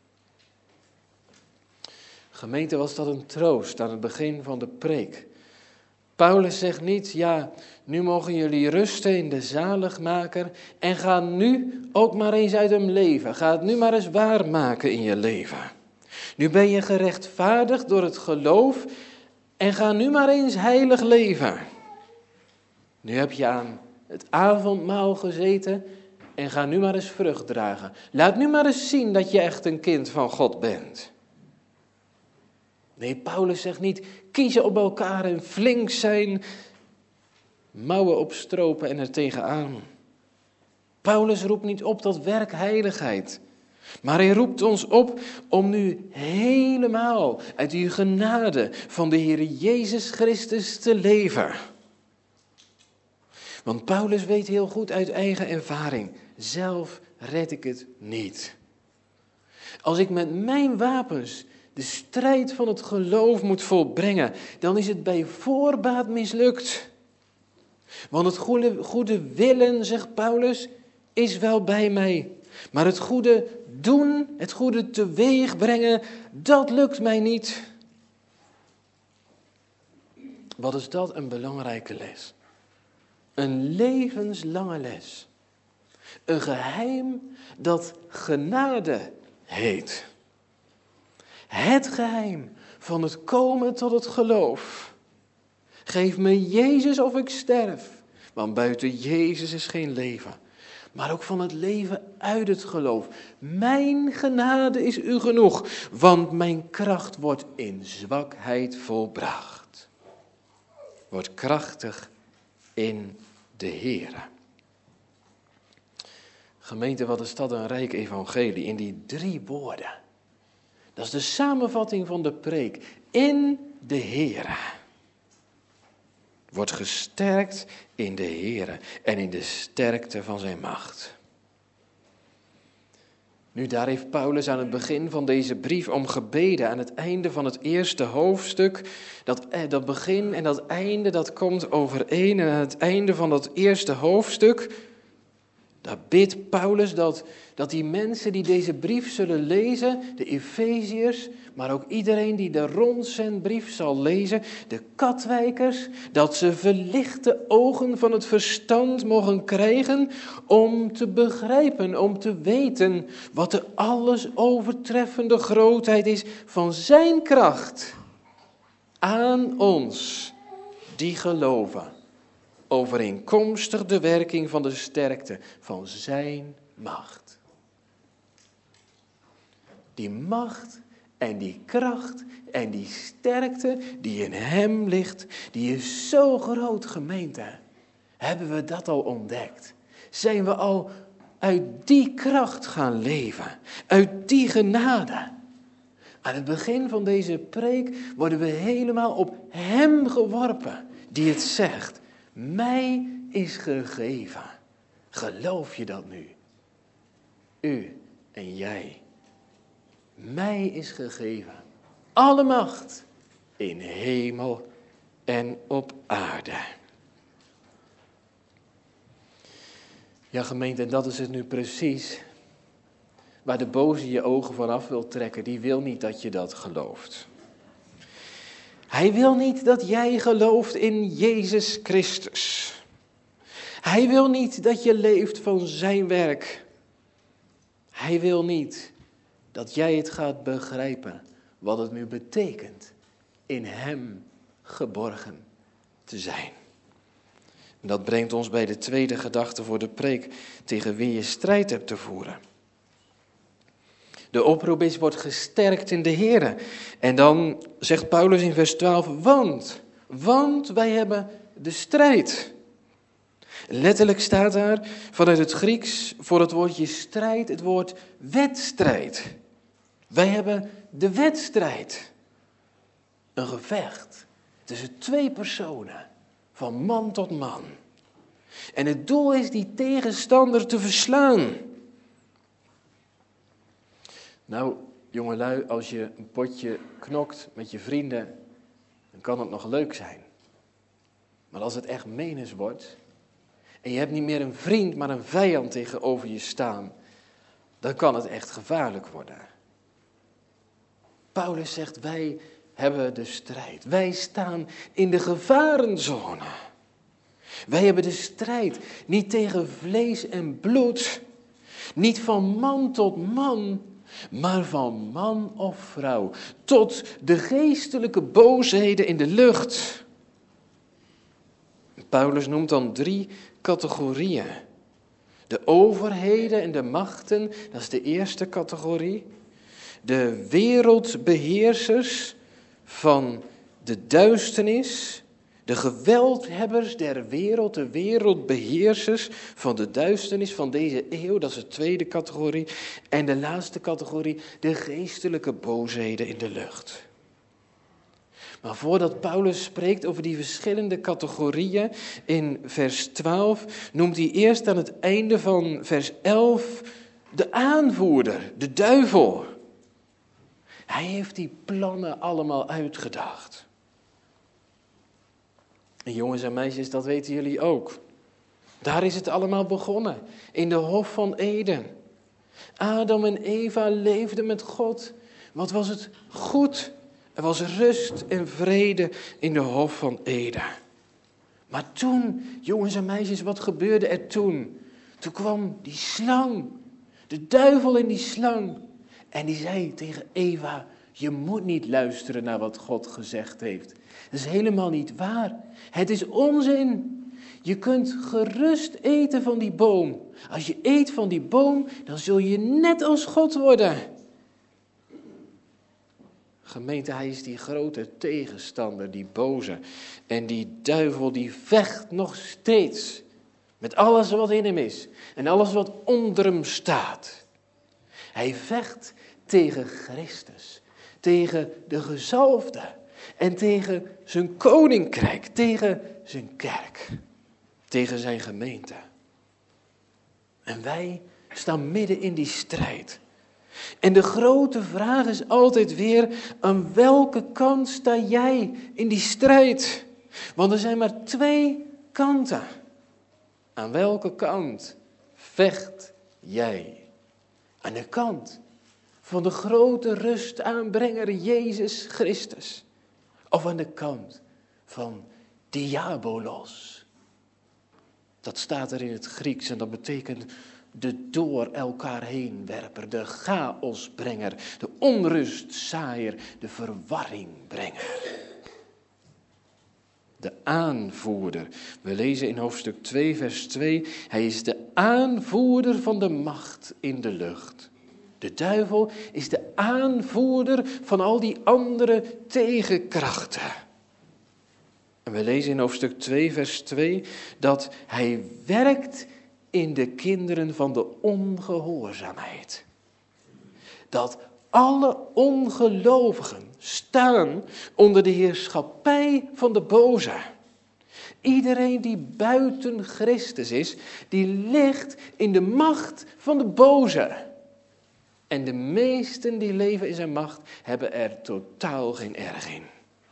Gemeente, was dat een troost aan het begin van de preek. Paulus zegt niet, ja, nu mogen jullie rusten in de zaligmaker en ga nu ook maar eens uit hem leven. Ga het nu maar eens waarmaken in je leven. Nu ben je gerechtvaardigd door het geloof en ga nu maar eens heilig leven. Nu heb je aan het avondmaal gezeten en ga nu maar eens vrucht dragen. Laat nu maar eens zien dat je echt een kind van God bent. Nee, Paulus zegt niet, kiezen op elkaar en flink zijn, mouwen opstropen en er tegenaan. Paulus roept niet op tot werkheiligheid. Maar hij roept ons op om nu helemaal uit die genade van de Heer Jezus Christus te leven. Want Paulus weet heel goed uit eigen ervaring, zelf red ik het niet. Als ik met mijn wapens de strijd van het geloof moet volbrengen, dan is het bij voorbaat mislukt. Want het goede willen, zegt Paulus, is wel bij mij. Maar het goede doen, het goede teweeg brengen, dat lukt mij niet. Wat is dat een belangrijke les? Een levenslange les. Een geheim dat genade heet. Het geheim van het komen tot het geloof. Geef me Jezus of ik sterf. Want buiten Jezus is geen leven. Maar ook van het leven uit het geloof. Mijn genade is u genoeg, want mijn kracht wordt in zwakheid volbracht. Word krachtig in de Heere. Gemeente, wat is dat een rijk evangelie in die 3 woorden. Dat is de samenvatting van de preek. In de Heere. Word gesterkt in de Heere en in de sterkte van zijn macht. Nu, daar heeft Paulus aan het begin van deze brief om gebeden. Aan het einde van het eerste hoofdstuk. Dat begin en dat einde, dat komt overeen. En aan het einde van dat eerste hoofdstuk, daar bidt Paulus dat die mensen die deze brief zullen lezen, de Efeziërs, maar ook iedereen die de rondzendbrief zal lezen, de Katwijkers, dat ze verlichte ogen van het verstand mogen krijgen om te begrijpen, om te weten wat de alles overtreffende grootheid is van zijn kracht aan ons die geloven, overeenkomstig de werking van de sterkte van zijn macht. Die macht en die kracht en die sterkte die in hem ligt, die is zo groot, gemeente. Hebben we dat al ontdekt? Zijn we al uit die kracht gaan leven? Uit die genade? Aan het begin van deze preek worden we helemaal op hem geworpen, die het zegt. Mij is gegeven. Geloof je dat nu? U en jij. Mij is gegeven alle macht in hemel en op aarde. Ja, gemeente, en dat is het nu precies waar de boze je ogen vanaf wil trekken. Die wil niet dat je dat gelooft. Hij wil niet dat jij gelooft in Jezus Christus. Hij wil niet dat je leeft van zijn werk. Hij wil niet dat jij het gaat begrijpen wat het nu betekent in hem geborgen te zijn. En dat brengt ons bij de tweede gedachte voor de preek, tegen wie je strijd hebt te voeren. De oproep is, wordt gesterkt in de Here. En dan zegt Paulus in vers 12, want wij hebben de strijd. Letterlijk staat daar vanuit het Grieks voor het woordje strijd het woord wedstrijd. Wij hebben de wedstrijd. Een gevecht tussen 2 personen, van man tot man. En het doel is die tegenstander te verslaan. Nou, jongelui, als je een potje knokt met je vrienden, dan kan het nog leuk zijn. Maar als het echt menens wordt, en je hebt niet meer een vriend, maar een vijand tegenover je staan, dan kan het echt gevaarlijk worden. Paulus zegt, wij hebben de strijd. Wij staan in de gevarenzone. Wij hebben de strijd niet tegen vlees en bloed, niet van man tot man, maar van man of vrouw, tot de geestelijke boosheden in de lucht. Paulus noemt dan 3 categorieën. De overheden en de machten, dat is de eerste categorie. De wereldbeheersers van de duisternis, de geweldhebbers der wereld, de wereldbeheersers van de duisternis van deze eeuw, dat is de tweede categorie. En de laatste categorie, de geestelijke boosheden in de lucht. Maar voordat Paulus spreekt over die verschillende categorieën in vers 12, noemt hij eerst aan het einde van vers 11 de aanvoerder, de duivel. Hij heeft die plannen allemaal uitgedacht. En jongens en meisjes, dat weten jullie ook. Daar is het allemaal begonnen, in de Hof van Eden. Adam en Eva leefden met God. Wat was het goed? Er was rust en vrede in de Hof van Eden. Maar toen, jongens en meisjes, wat gebeurde er toen? Toen kwam die slang, de duivel in die slang. En die zei tegen Eva, je moet niet luisteren naar wat God gezegd heeft. Dat is helemaal niet waar. Het is onzin. Je kunt gerust eten van die boom. Als je eet van die boom, dan zul je net als God worden. Gemeente, hij is die grote tegenstander, die boze. En die duivel die vecht nog steeds met alles wat in hem is. En alles wat onder hem staat. Hij vecht tegen Christus. Tegen de gezalfde. En tegen zijn koninkrijk. Tegen zijn kerk. Tegen zijn gemeente. En wij staan midden in die strijd. En de grote vraag is altijd weer, aan welke kant sta jij in die strijd? Want er zijn maar 2 kanten. Aan welke kant vecht jij? Aan de kant van de grote rustaanbrenger Jezus Christus. Of aan de kant van diabolos. Dat staat er in het Grieks en dat betekent de door elkaar heen werper, de chaosbrenger, de onrustzaaier, de verwarringbrenger. De aanvoerder. We lezen in hoofdstuk 2 vers 2, hij is de aanvoerder van de macht in de lucht. De duivel is de aanvoerder van al die andere tegenkrachten. En we lezen in hoofdstuk 2 vers 2 dat hij werkt in de kinderen van de ongehoorzaamheid. Dat alle ongelovigen staan onder de heerschappij van de boze. Iedereen die buiten Christus is, die ligt in de macht van de boze. En de meesten die leven in zijn macht hebben er totaal geen erg in.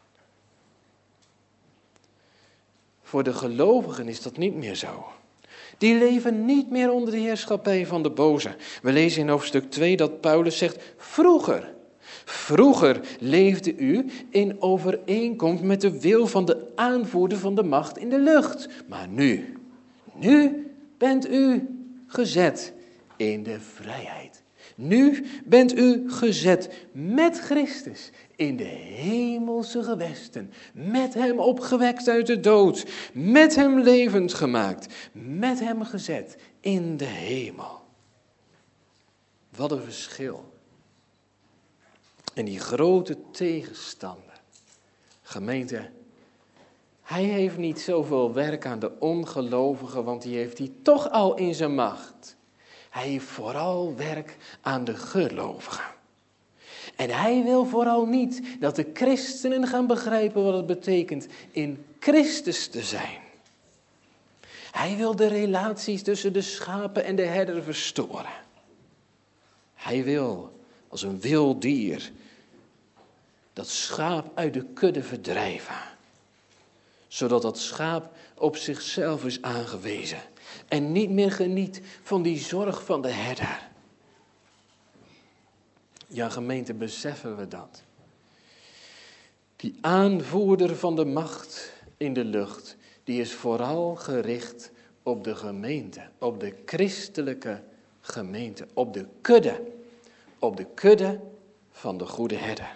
Voor de gelovigen is dat niet meer zo. Die leven niet meer onder de heerschappij van de boze. We lezen in hoofdstuk 2 dat Paulus zegt, vroeger leefde u in overeenkomst met de wil van de aanvoerder van de macht in de lucht. Maar nu bent u gezet in de vrijheid. Nu bent u gezet met Christus in de hemelse gewesten. Met hem opgewekt uit de dood. Met hem levend gemaakt. Met hem gezet in de hemel. Wat een verschil. En die grote tegenstander. Gemeente, hij heeft niet zoveel werk aan de ongelovigen, want die heeft hij toch al in zijn macht. Hij heeft vooral werk aan de gelovigen. En hij wil vooral niet dat de christenen gaan begrijpen wat het betekent in Christus te zijn. Hij wil de relaties tussen de schapen en de herder verstoren. Hij wil, als een wild dier, dat schaap uit de kudde verdrijven. Zodat dat schaap op zichzelf is aangewezen. En niet meer geniet van die zorg van de herder. Ja, gemeente, beseffen we dat. Die aanvoerder van de macht in de lucht, die is vooral gericht op de gemeente. Op de christelijke gemeente. Op de kudde. Op de kudde van de goede herder.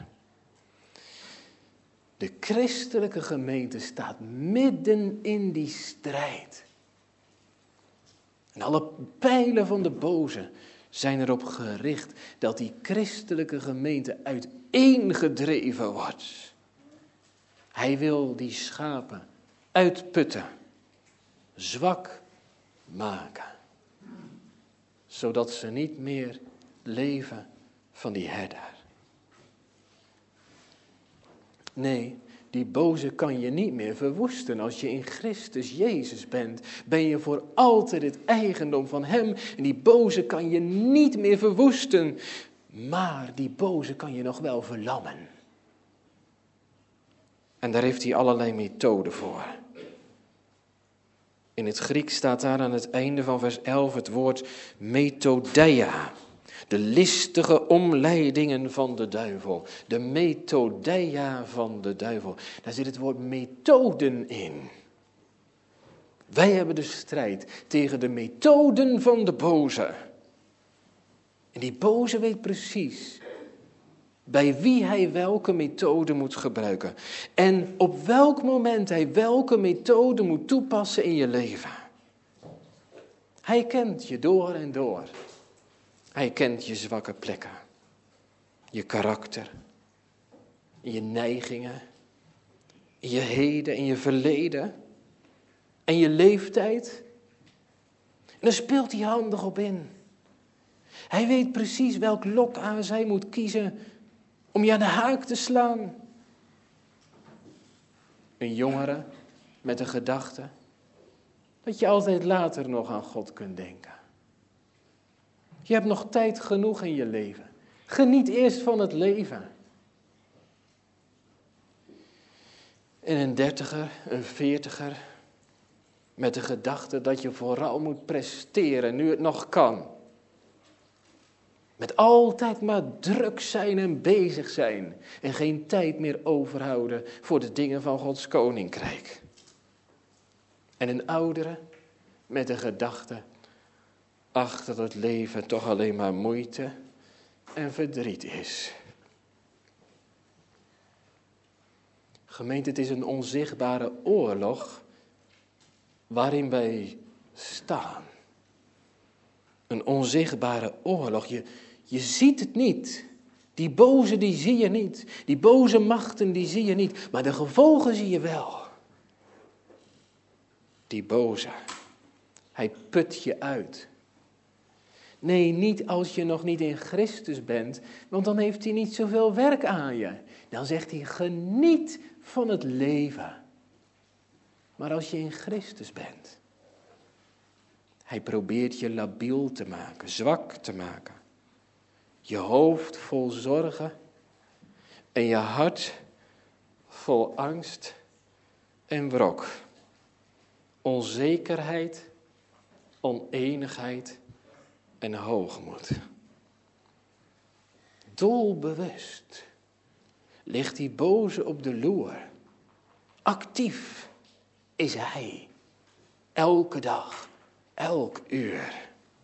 De christelijke gemeente staat midden in die strijd. En alle pijlen van de boze zijn erop gericht dat die christelijke gemeente uiteengedreven wordt. Hij wil die schapen uitputten, zwak maken, zodat ze niet meer leven van die herder. Nee, die boze kan je niet meer verwoesten. Als je in Christus Jezus bent, ben je voor altijd het eigendom van hem. En die boze kan je niet meer verwoesten. Maar die boze kan je nog wel verlammen. En daar heeft hij allerlei methoden voor. In het Grieks staat daar aan het einde van vers 11 het woord methodeia. De listige omleidingen van de duivel. De methodeia van de duivel. Daar zit het woord methoden in. Wij hebben de strijd tegen de methoden van de boze. En die boze weet precies bij wie hij welke methode moet gebruiken. En op welk moment hij welke methode moet toepassen in je leven. Hij kent je door en door. Hij kent je zwakke plekken, je karakter, in je neigingen, in je heden, in je verleden en je leeftijd. En daar speelt hij handig op in. Hij weet precies welk lokaas hij moet kiezen om je aan de haak te slaan. Een jongere met de gedachte dat je altijd later nog aan God kunt denken. Je hebt nog tijd genoeg in je leven. Geniet eerst van het leven. En een 30er, een 40er, met de gedachte dat je vooral moet presteren nu het nog kan. Met altijd maar druk zijn en bezig zijn. En geen tijd meer overhouden voor de dingen van Gods koninkrijk. En een oudere met de gedachte, ach, dat het leven toch alleen maar moeite en verdriet is. Gemeente, het is een onzichtbare oorlog waarin wij staan. Een onzichtbare oorlog. Je ziet het niet. Die boze die zie je niet. Die boze machten die zie je niet. Maar de gevolgen zie je wel. Die boze. Hij put je uit. Nee, niet als je nog niet in Christus bent. Want dan heeft hij niet zoveel werk aan je. Dan zegt hij, geniet van het leven. Maar als je in Christus bent. Hij probeert je labiel te maken, zwak te maken. Je hoofd vol zorgen en je hart vol angst en wrok. Onzekerheid, oneenigheid en hoogmoed. Doelbewust ligt die boze op de loer. Actief is hij, elke dag. Elk uur.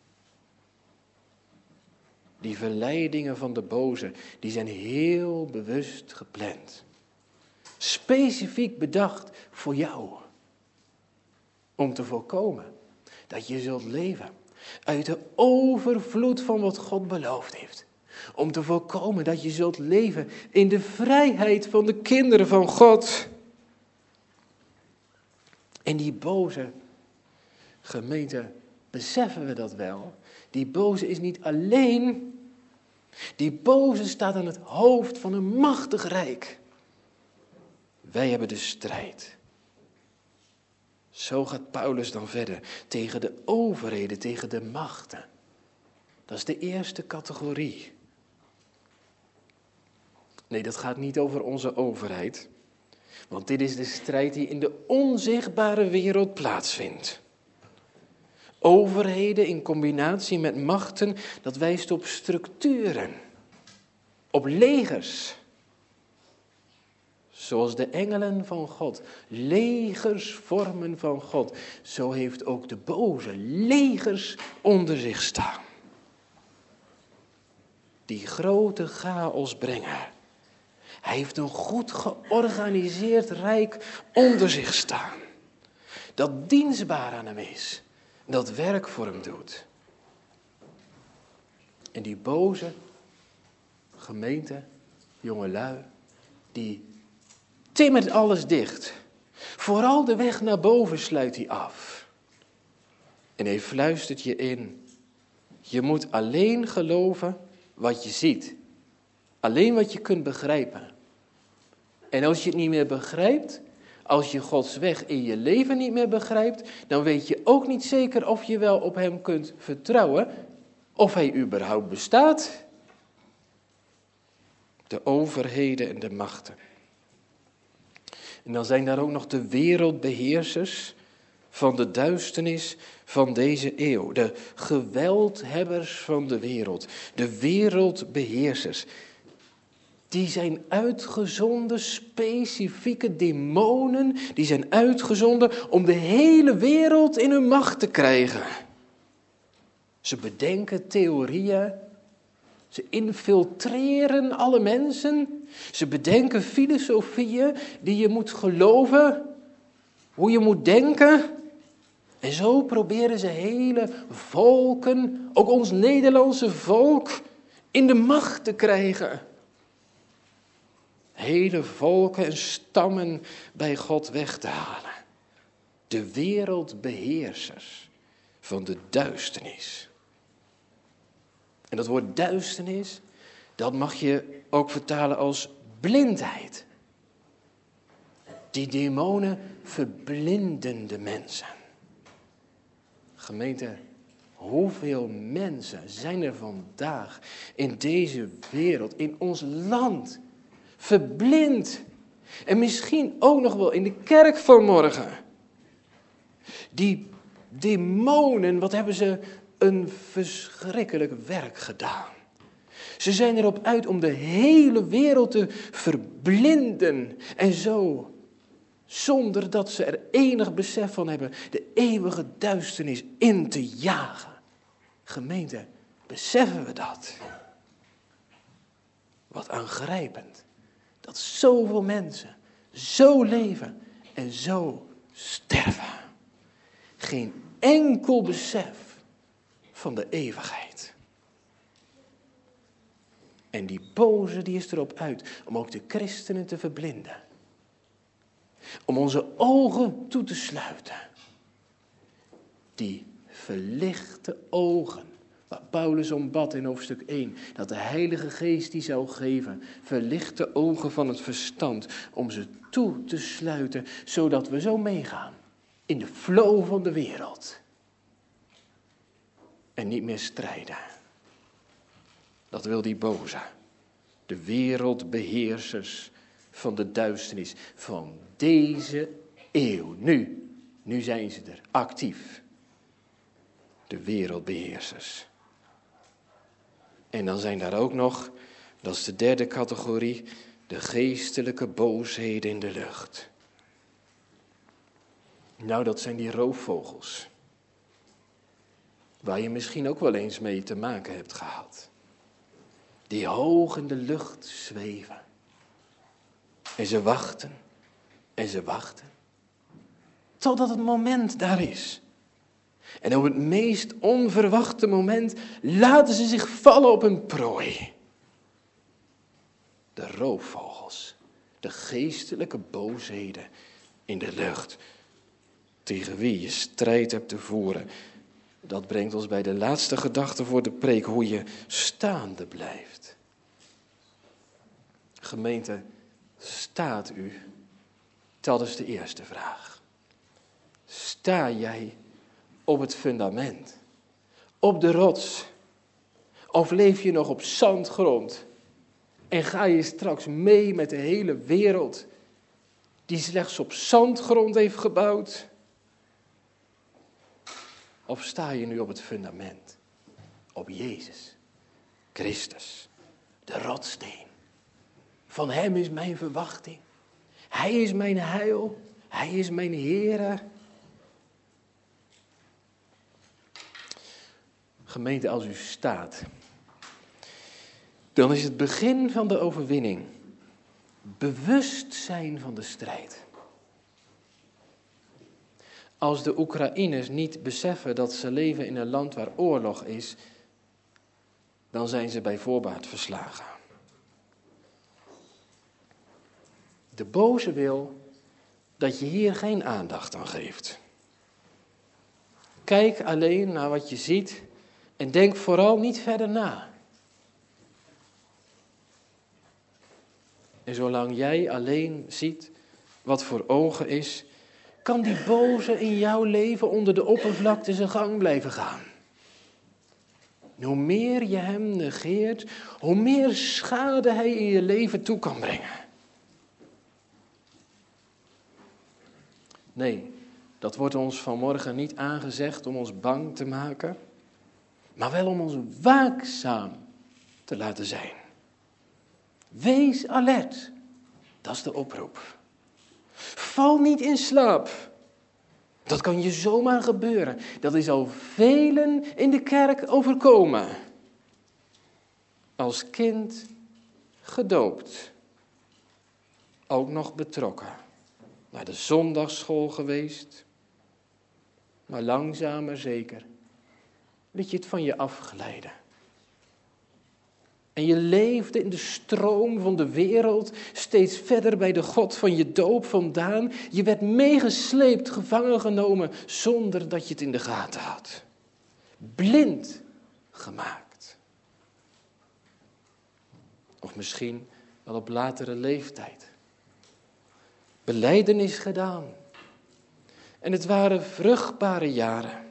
Die verleidingen van de boze, die zijn heel bewust gepland. Specifiek bedacht voor jou. Om te voorkomen dat je zult leven uit de overvloed van wat God beloofd heeft. Om te voorkomen dat je zult leven in de vrijheid van de kinderen van God. En die boze gemeente, beseffen we dat wel? Die boze is niet alleen. Die boze staat aan het hoofd van een machtig rijk. Wij hebben de strijd. Zo gaat Paulus dan verder. Tegen de overheden, tegen de machten. Dat is de eerste categorie. Nee, dat gaat niet over onze overheid. Want dit is de strijd die in de onzichtbare wereld plaatsvindt. Overheden in combinatie met machten, dat wijst op structuren, op legers. Zoals de engelen van God legers vormen van God, zo heeft ook de boze legers onder zich staan. Die grote chaos brengen. Hij heeft een goed georganiseerd rijk onder zich staan. Dat dienstbaar aan hem is. Dat werk voor hem doet. En die boze gemeente, jongelui, die timmert alles dicht. Vooral de weg naar boven sluit hij af. En hij fluistert je in. Je moet alleen geloven wat je ziet. Alleen wat je kunt begrijpen. En als je het niet meer begrijpt, als je Gods weg in je leven niet meer begrijpt, dan weet je ook niet zeker of je wel op hem kunt vertrouwen, of hij überhaupt bestaat. De overheden en de machten. En dan zijn daar ook nog de wereldbeheersers van de duisternis van deze eeuw. De geweldhebbers van de wereld. De wereldbeheersers. Die zijn uitgezonden, specifieke demonen, die zijn uitgezonden om de hele wereld in hun macht te krijgen. Ze bedenken theorieën, ze infiltreren alle mensen, ze bedenken filosofieën die je moet geloven, hoe je moet denken. En zo proberen ze hele volken, ook ons Nederlandse volk, in de macht te krijgen. hele volken en stammen bij God weg te halen. De wereldbeheersers van de duisternis. En dat woord duisternis, dat mag je ook vertalen als blindheid. Die demonen verblinden de mensen. Gemeente, hoeveel mensen zijn er vandaag in deze wereld, in ons land, verblind. En misschien ook nog wel in de kerk vanmorgen. Die demonen, wat hebben ze een verschrikkelijk werk gedaan. Ze zijn erop uit om de hele wereld te verblinden. En zo, zonder dat ze er enig besef van hebben, de eeuwige duisternis in te jagen. Gemeente, beseffen we dat? Wat aangrijpend. Dat zoveel mensen zo leven en zo sterven. Geen enkel besef van de eeuwigheid. En die boze die is erop uit om ook de christenen te verblinden. Om onze ogen toe te sluiten. Die verlichte ogen. Waar Paulus om bad in hoofdstuk 1. Dat de Heilige Geest die zou geven. Verlichte ogen van het verstand. Om ze toe te sluiten. Zodat we zo meegaan. In de flow van de wereld. En niet meer strijden. Dat wil die boze. De wereldbeheersers van de duisternis. Van deze eeuw. Nu zijn ze er. Actief. De wereldbeheersers. En dan zijn daar ook nog, dat is de derde categorie, de geestelijke boosheden in de lucht. Nou, dat zijn die roofvogels. Waar je misschien ook wel eens mee te maken hebt gehad. Die hoog in de lucht zweven. En ze wachten. En ze wachten. Totdat het moment daar is. En op het meest onverwachte moment laten ze zich vallen op hun prooi. De roofvogels. De geestelijke boosheden in de lucht. Tegen wie je strijd hebt te voeren. Dat brengt ons bij de laatste gedachte voor de preek. Hoe je staande blijft. Gemeente, staat u? Dat is de eerste vraag. Sta jij op het fundament? Op de rots? Of leef je nog op zandgrond? En ga je straks mee met de hele wereld die slechts op zandgrond heeft gebouwd? Of sta je nu op het fundament? Op Jezus, Christus, de rotssteen. Van hem is mijn verwachting. Hij is mijn heil. Hij is mijn Heere. Gemeente, als u staat, dan is het begin van de overwinning. Bewustzijn van de strijd. Als de Oekraïners niet beseffen dat ze leven in een land waar oorlog is, dan zijn ze bij voorbaat verslagen. De boze wil dat je hier geen aandacht aan geeft. Kijk alleen naar wat je ziet en denk vooral niet verder na. En zolang jij alleen ziet wat voor ogen is, kan die boze in jouw leven onder de oppervlakte zijn gang blijven gaan. En hoe meer je hem negeert, hoe meer schade hij in je leven toe kan brengen. Nee, dat wordt ons vanmorgen niet aangezegd om ons bang te maken, maar wel om ons waakzaam te laten zijn. Wees alert, dat is de oproep. Val niet in slaap. Dat kan je zomaar gebeuren. Dat is al velen in de kerk overkomen. Als kind gedoopt. Ook nog betrokken. Naar de zondagsschool geweest. Maar langzaam maar zeker liet je het van je afglijden. En je leefde in de stroom van de wereld, steeds verder bij de God van je doop vandaan. Je werd meegesleept, gevangen genomen, zonder dat je het in de gaten had. Blind gemaakt. Of misschien wel op latere leeftijd. Belijdenis gedaan. En het waren vruchtbare jaren.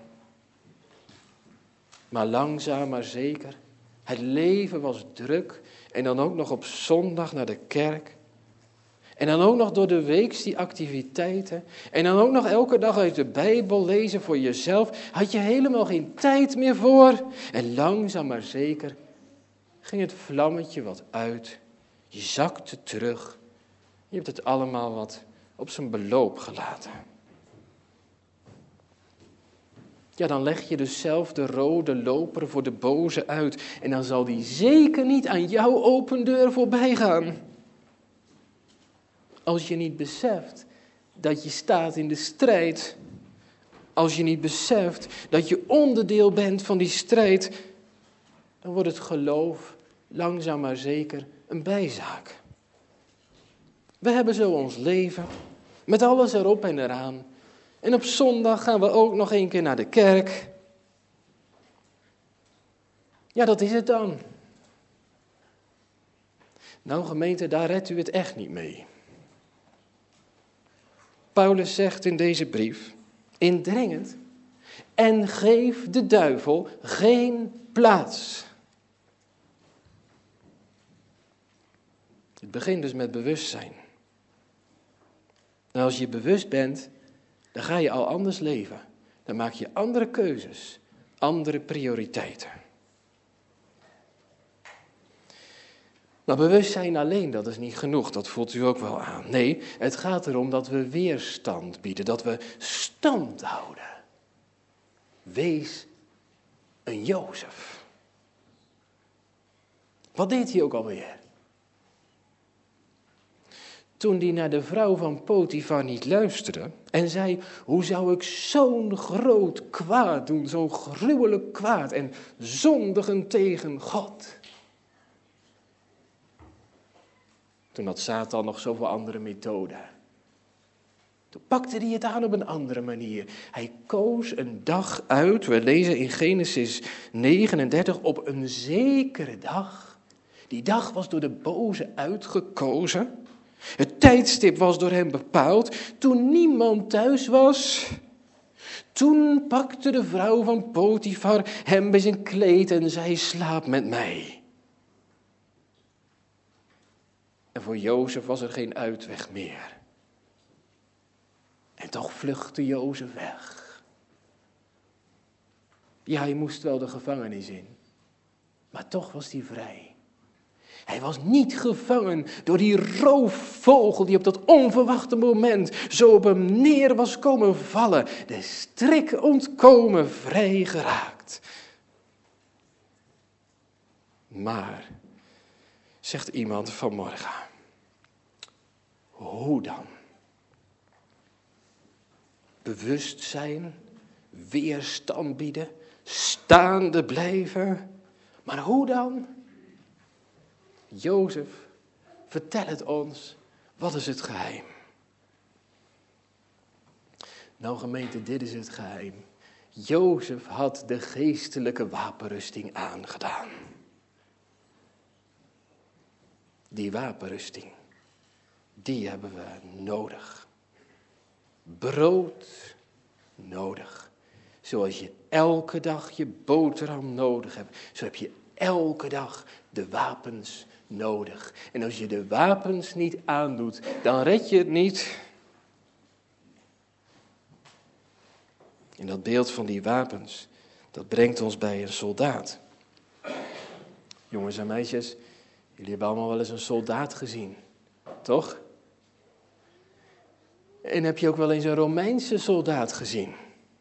Maar langzaam maar zeker, het leven was druk. En dan ook nog op zondag naar de kerk. En dan ook nog door de week die activiteiten. En dan ook nog elke dag uit de Bijbel lezen voor jezelf. Had je helemaal geen tijd meer voor. En langzaam maar zeker ging het vlammetje wat uit. Je zakte terug. Je hebt het allemaal wat op zijn beloop gelaten. Ja, dan leg je dus zelf de rode loper voor de boze uit. En dan zal die zeker niet aan jouw open deur voorbij gaan. Als je niet beseft dat je staat in de strijd. Als je niet beseft dat je onderdeel bent van die strijd. Dan wordt het geloof langzaam maar zeker een bijzaak. We hebben zo ons leven. Met alles erop en eraan. En op zondag gaan we ook nog een keer naar de kerk. Ja, dat is het dan. Nou gemeente, daar redt u het echt niet mee. Paulus zegt in deze brief, indringend, en geef de duivel geen plaats. Het begint dus met bewustzijn. En als je bewust bent, dan ga je al anders leven. Dan maak je andere keuzes, andere prioriteiten. Maar bewustzijn alleen, dat is niet genoeg, dat voelt u ook wel aan. Nee, het gaat erom dat we weerstand bieden, dat we stand houden. Wees een Jozef. Wat deed hij ook alweer? Toen hij naar de vrouw van Potifar niet luisterde en zei, hoe zou ik zo'n groot kwaad doen, zo'n gruwelijk kwaad en zondigen tegen God? Toen had Satan nog zoveel andere methoden. Toen pakte hij het aan op een andere manier. Hij koos een dag uit, we lezen in Genesis 39, op een zekere dag. Die dag was door de boze uitgekozen. Het tijdstip was door hem bepaald. Toen niemand thuis was, toen pakte de vrouw van Potifar hem bij zijn kleed en zei, slaap met mij. En voor Jozef was er geen uitweg meer. En toch vluchtte Jozef weg. Ja, hij moest wel de gevangenis in, maar toch was hij vrij. Hij was niet gevangen door die roofvogel die op dat onverwachte moment zo op hem neer was komen vallen. De strik ontkomen, vrij geraakt. Maar, zegt iemand vanmorgen, hoe dan? Bewustzijn, weerstand bieden, staande blijven. Maar hoe dan? Jozef, vertel het ons, wat is het geheim? Nou gemeente, dit is het geheim. Jozef had de geestelijke wapenrusting aangedaan. Die wapenrusting, die hebben we nodig. Brood nodig. Zoals je elke dag je boterham nodig hebt, zo heb je elke dag de wapens nodig. En als je de wapens niet aandoet, dan red je het niet. En dat beeld van die wapens, dat brengt ons bij een soldaat. Jongens en meisjes, jullie hebben allemaal wel eens een soldaat gezien, toch? En heb je ook wel eens een Romeinse soldaat gezien?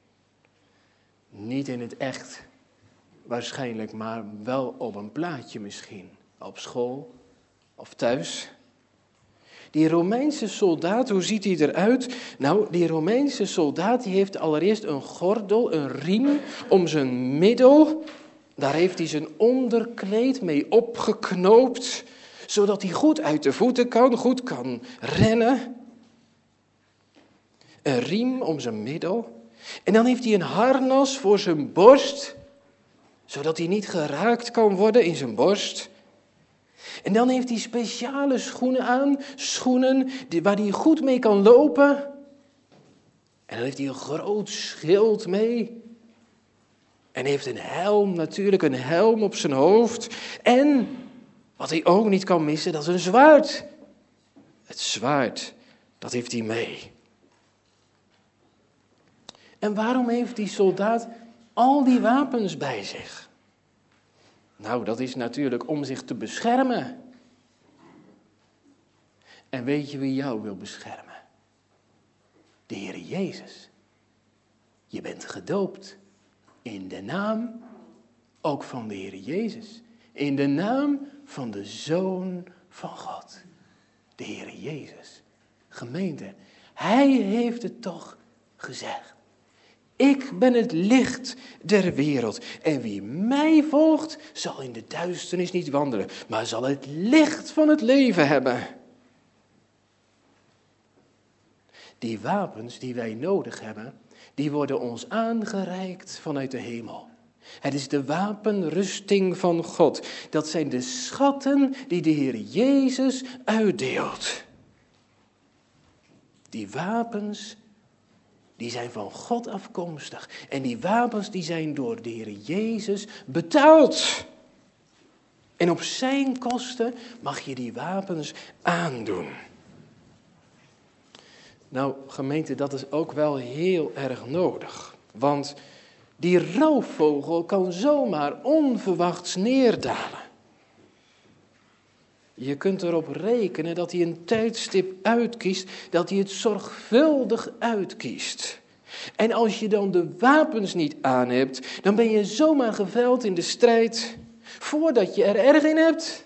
Niet in het echt, waarschijnlijk, maar wel op een plaatje misschien. Op school of thuis. Die Romeinse soldaat, hoe ziet hij eruit? Nou, die Romeinse soldaat die heeft allereerst een gordel, een riem om zijn middel. Daar heeft hij zijn onderkleed mee opgeknoopt, zodat hij goed uit de voeten kan, goed kan rennen. Een riem om zijn middel. En dan heeft hij een harnas voor zijn borst, zodat hij niet geraakt kan worden in zijn borst. En dan heeft hij speciale schoenen aan, schoenen waar hij goed mee kan lopen. En dan heeft hij een groot schild mee. En heeft een helm, natuurlijk een helm op zijn hoofd. En, wat hij ook niet kan missen, dat is een zwaard. Het zwaard, dat heeft hij mee. En waarom heeft die soldaat al die wapens bij zich? Nou, dat is natuurlijk om zich te beschermen. En weet je wie jou wil beschermen? De Heer Jezus. Je bent gedoopt in de naam ook van de Heer Jezus. In de naam van de Zoon van God. De Heer Jezus. Gemeente, Hij heeft het toch gezegd. Ik ben het licht der wereld. En wie mij volgt, zal in de duisternis niet wandelen, maar zal het licht van het leven hebben. Die wapens die wij nodig hebben, die worden ons aangereikt vanuit de hemel. Het is de wapenrusting van God. Dat zijn de schatten die de Heer Jezus uitdeelt. Die wapens, die zijn van God afkomstig. En die wapens, die zijn door de Heer Jezus betaald. En op zijn kosten mag je die wapens aandoen. Nou, gemeente, dat is ook wel heel erg nodig. Want die roofvogel kan zomaar onverwachts neerdalen. Je kunt erop rekenen dat hij een tijdstip uitkiest, dat hij het zorgvuldig uitkiest. En als je dan de wapens niet aan hebt, dan ben je zomaar geveld in de strijd voordat je er erg in hebt.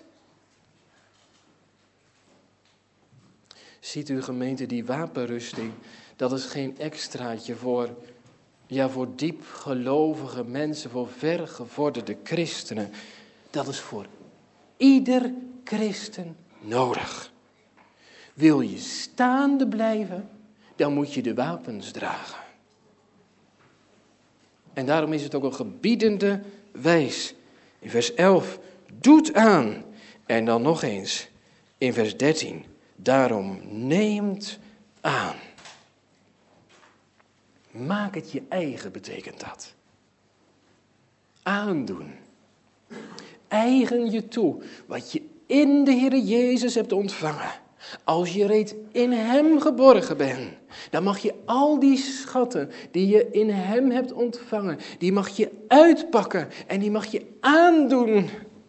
Ziet u, gemeente, die wapenrusting, dat is geen extraatje voor diepgelovige mensen, voor vergevorderde christenen. Dat is voor ieder christen nodig. Wil je staande blijven, dan moet je de wapens dragen. En daarom is het ook een gebiedende wijs. In vers 11, doet aan. En dan nog eens in vers 13, daarom neemt aan. Maak het je eigen, betekent dat. Aandoen. Eigen je toe, wat je in de Heer Jezus hebt ontvangen. Als je reeds in Hem geborgen bent, dan mag je al die schatten die je in Hem hebt ontvangen, die mag je uitpakken en die mag je aandoen.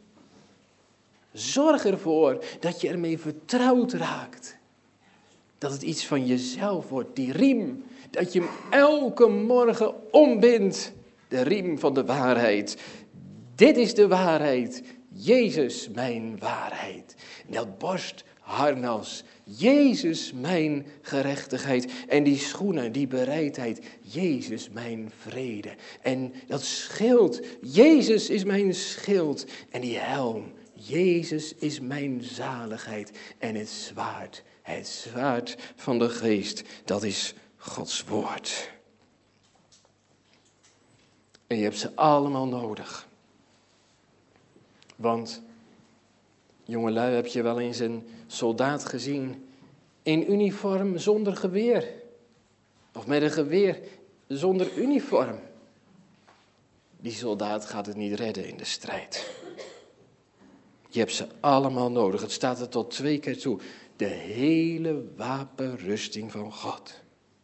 Zorg ervoor dat je ermee vertrouwd raakt. Dat het iets van jezelf wordt, die riem, dat je hem elke morgen ombindt. De riem van de waarheid. Dit is de waarheid. Jezus mijn waarheid. En dat borstharnas. Jezus mijn gerechtigheid. En die schoenen, die bereidheid. Jezus mijn vrede. En dat schild. Jezus is mijn schild. En die helm. Jezus is mijn zaligheid. En het zwaard van de geest. Dat is Gods woord. En je hebt ze allemaal nodig. Want, jongelui, heb je wel eens een soldaat gezien in uniform zonder geweer? Of met een geweer zonder uniform? Die soldaat gaat het niet redden in de strijd. Je hebt ze allemaal nodig. Het staat er tot 2 keer toe. De hele wapenrusting van God.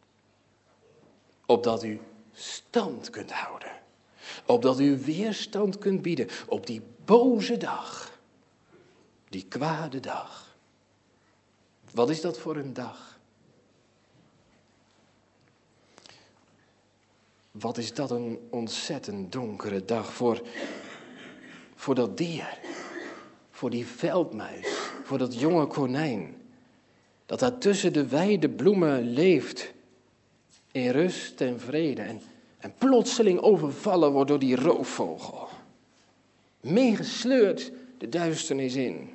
Opdat u stand kunt houden. Opdat u weerstand kunt bieden op die boze dag. Die kwade dag. Wat is dat voor een dag? Wat is dat een ontzettend donkere dag voor dat dier. Voor die veldmuis. Voor dat jonge konijn. Dat daar tussen de wijde bloemen leeft. In rust en vrede. En plotseling overvallen wordt door die roofvogel. meegesleurd de duisternis in.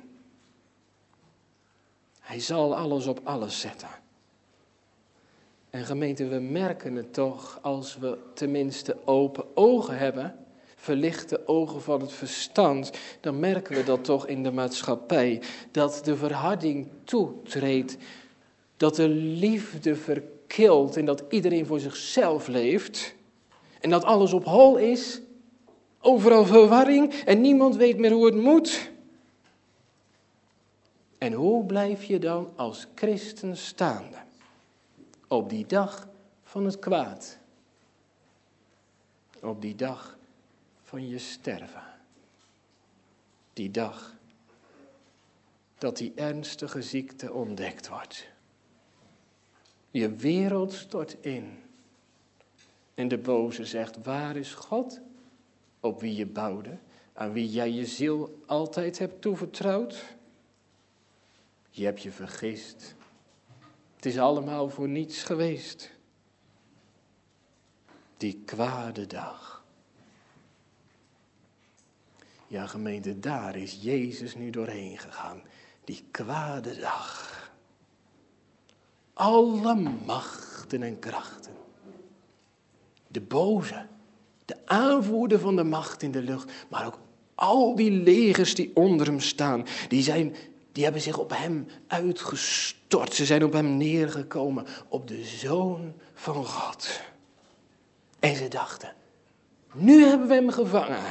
Hij zal alles op alles zetten. En gemeente, we merken het toch als we tenminste open ogen hebben, verlichte ogen van het verstand, dan merken we dat toch in de maatschappij, dat de verharding toetreedt, dat de liefde verkilt en dat iedereen voor zichzelf leeft en dat alles op hol is, overal verwarring en niemand weet meer hoe het moet. En hoe blijf je dan als christen staande op die dag van het kwaad? Op die dag van je sterven. Die dag dat die ernstige ziekte ontdekt wordt. Je wereld stort in. En de boze zegt, waar is God? Op wie je bouwde, aan wie jij je ziel altijd hebt toevertrouwd? Je hebt je vergist. Het is allemaal voor niets geweest. Die kwade dag. Ja, gemeente, daar is Jezus nu doorheen gegaan. Die kwade dag. Alle machten en krachten. De boze, de aanvoerder van de macht in de lucht, maar ook al die legers die onder hem staan, die hebben zich op hem uitgestort. Ze zijn op hem neergekomen, op de Zoon van God. En ze dachten, nu hebben we hem gevangen.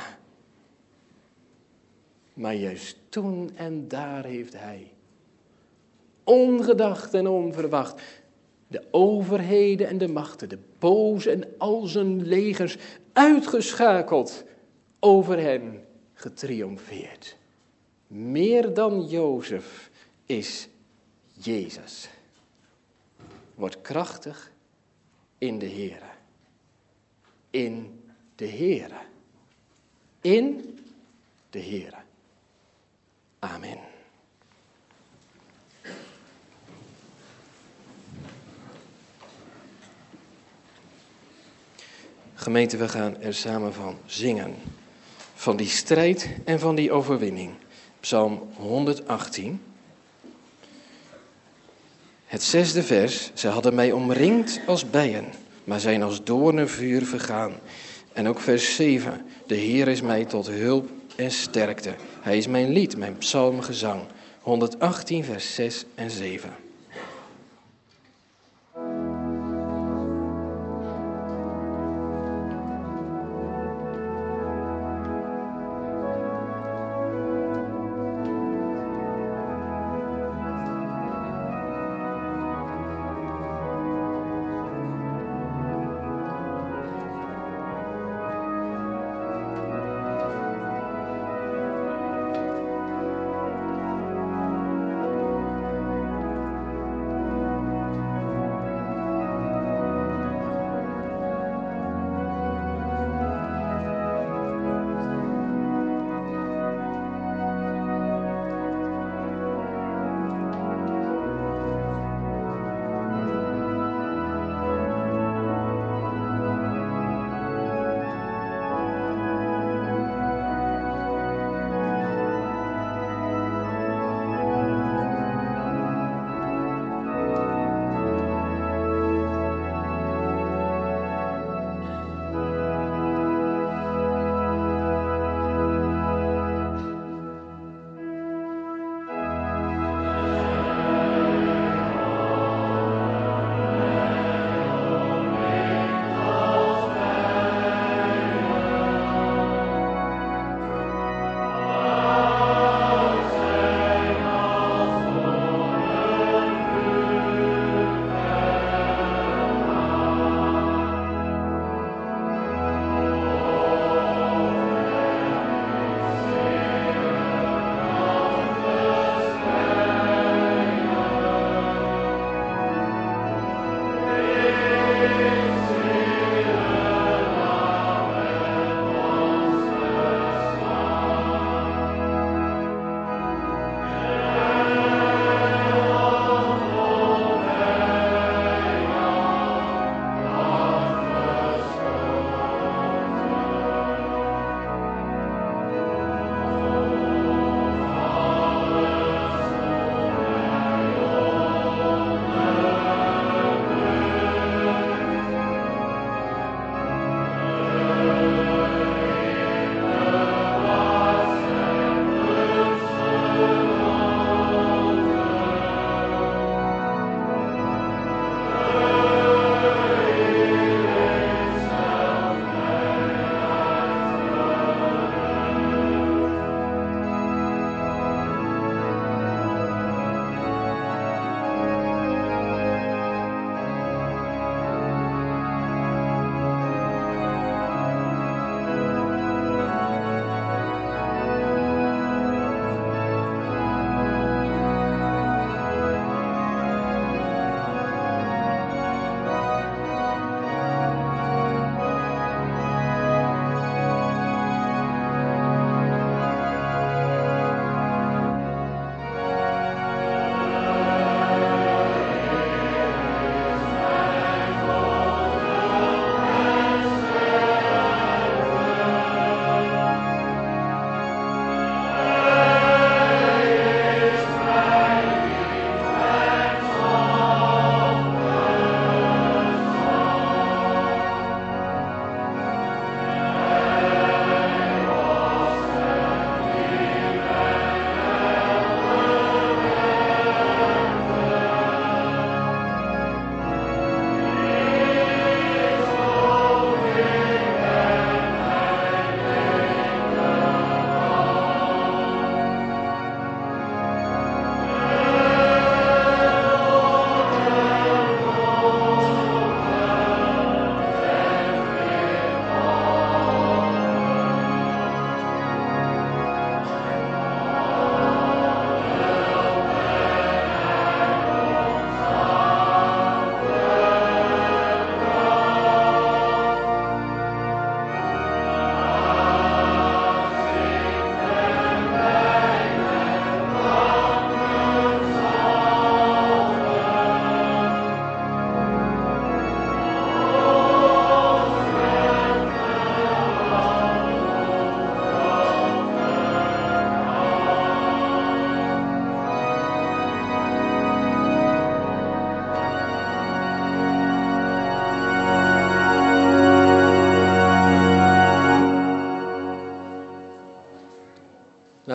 Maar juist toen en daar heeft hij, ongedacht en onverwacht, de overheden en de machten, de boze en al zijn legers uitgeschakeld, over hen getriomfeerd. Meer dan Jozef is Jezus. Wordt krachtig in de Heere. In de Heere. In de Heere. Amen. Gemeente, we gaan er samen van zingen. Van die strijd en van die overwinning. Psalm 118. Het 6e vers. Ze hadden mij omringd als bijen, maar zijn als doornenvuur vergaan. En ook vers 7. De Heer is mij tot hulp en sterkte. Hij is mijn lied, mijn psalmgezang. 118 vers 6 en 7.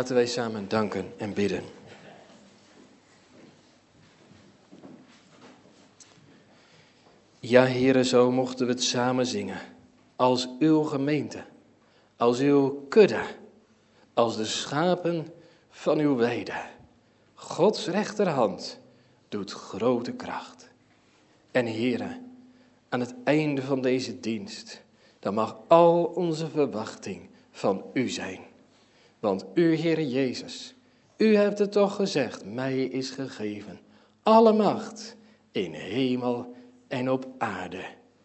Laten wij samen danken en bidden. Ja, Heere, zo mochten we het samen zingen. Als uw gemeente, als uw kudde, als de schapen van uw weide. Gods rechterhand doet grote kracht. En Heere, aan het einde van deze dienst, dan mag al onze verwachting van u zijn. Want u, Heere Jezus, u hebt het toch gezegd, mij is gegeven alle macht in hemel en op aarde.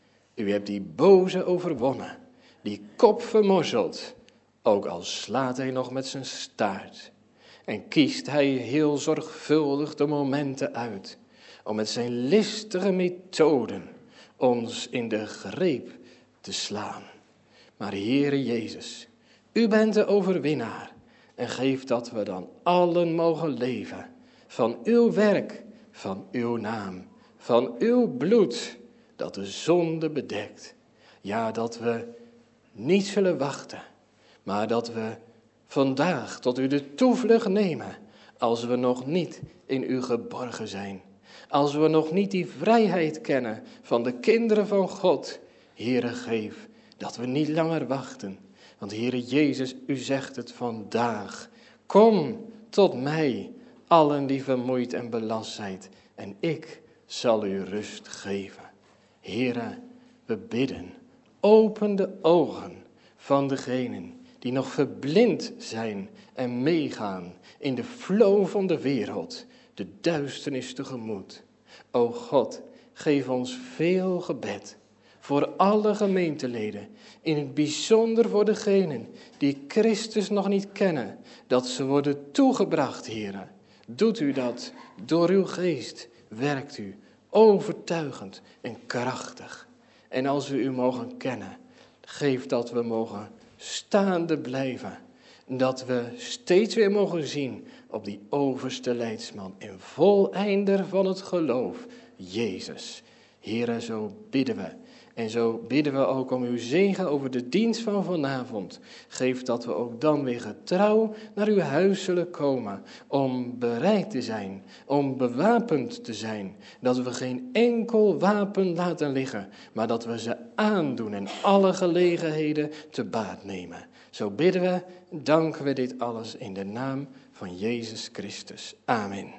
U hebt die boze overwonnen, die kop vermorzeld, ook al slaat hij nog met zijn staart. En kiest hij heel zorgvuldig de momenten uit, om met zijn listige methoden ons in de greep te slaan. Maar Heere Jezus, u bent de overwinnaar en geeft dat we dan allen mogen leven van uw werk, van uw naam, van uw bloed dat de zonde bedekt. Ja, dat we niet zullen wachten, maar dat we vandaag tot u de toevlucht nemen als we nog niet in u geborgen zijn. Als we nog niet die vrijheid kennen van de kinderen van God. Heere, geef dat we niet langer wachten. Want Heere Jezus, u zegt het vandaag. Kom tot mij, allen die vermoeid en belast zijn, en ik zal u rust geven. Heere, we bidden, open de ogen van degenen die nog verblind zijn en meegaan in de flow van de wereld, de duisternis tegemoet. O God, geef ons veel gebed voor alle gemeenteleden, in het bijzonder voor degenen die Christus nog niet kennen, dat ze worden toegebracht, Heere. Doet u dat door uw geest, werkt u overtuigend en krachtig. En als we u mogen kennen, geef dat we mogen staande blijven. Dat we steeds weer mogen zien op die overste leidsman en voleinder van het geloof, Jezus. Heere, zo bidden we. En zo bidden we ook om uw zegen over de dienst van vanavond. Geef dat we ook dan weer getrouw naar uw huis zullen komen. Om bereid te zijn, om bewapend te zijn. Dat we geen enkel wapen laten liggen, maar dat we ze aandoen en alle gelegenheden te baat nemen. Zo bidden we, danken we dit alles in de naam van Jezus Christus. Amen.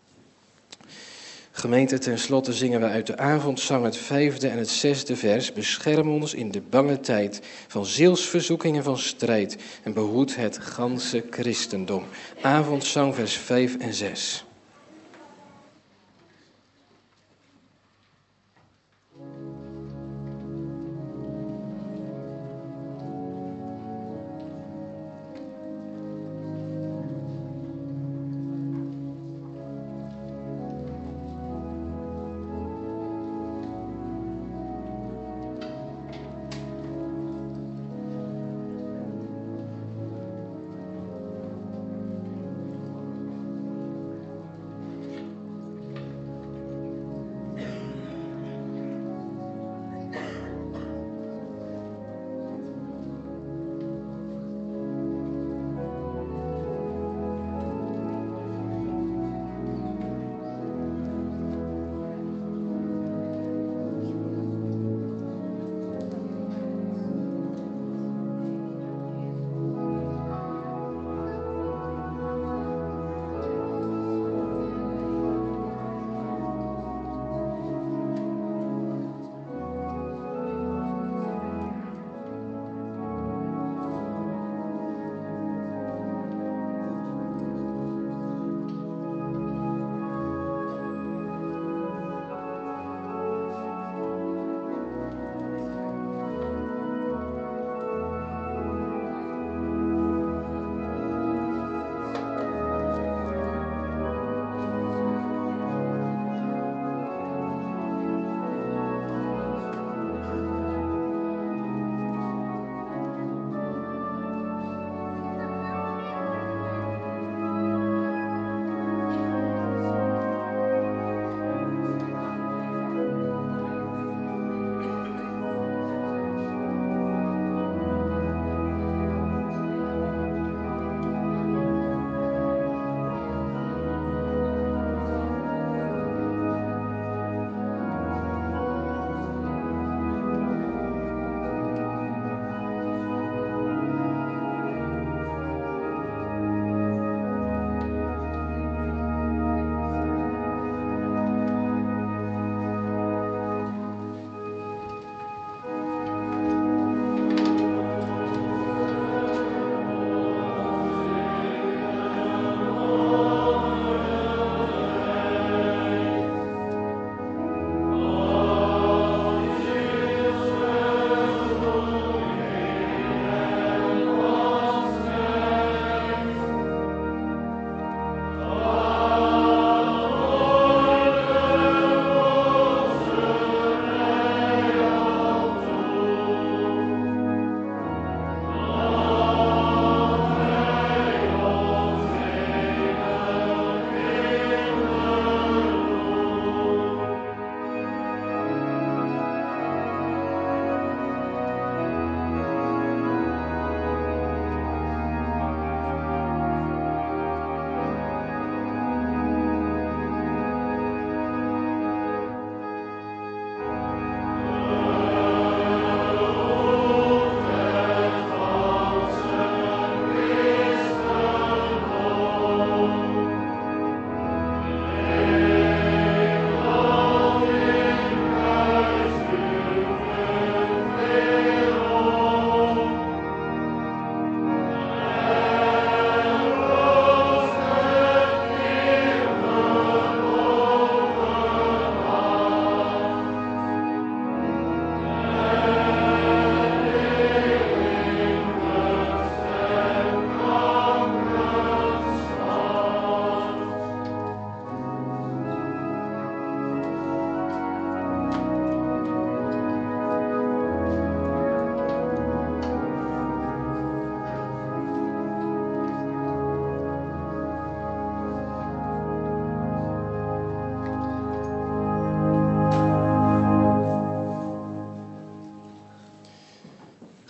Gemeente, ten slotte zingen we uit de avondzang het 5e en het 6e vers. Bescherm ons in de bange tijd van zielsverzoeking en van strijd en behoed het ganse christendom. Avondzang vers 5 en 6.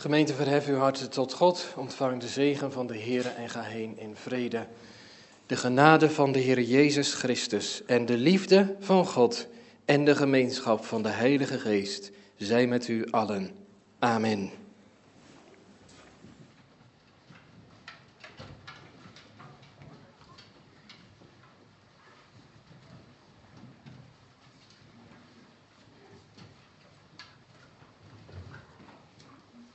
Gemeente, verhef uw harten tot God, ontvang de zegen van de Heere en ga heen in vrede. De genade van de Heer Jezus Christus en de liefde van God en de gemeenschap van de Heilige Geest zij met u allen. Amen.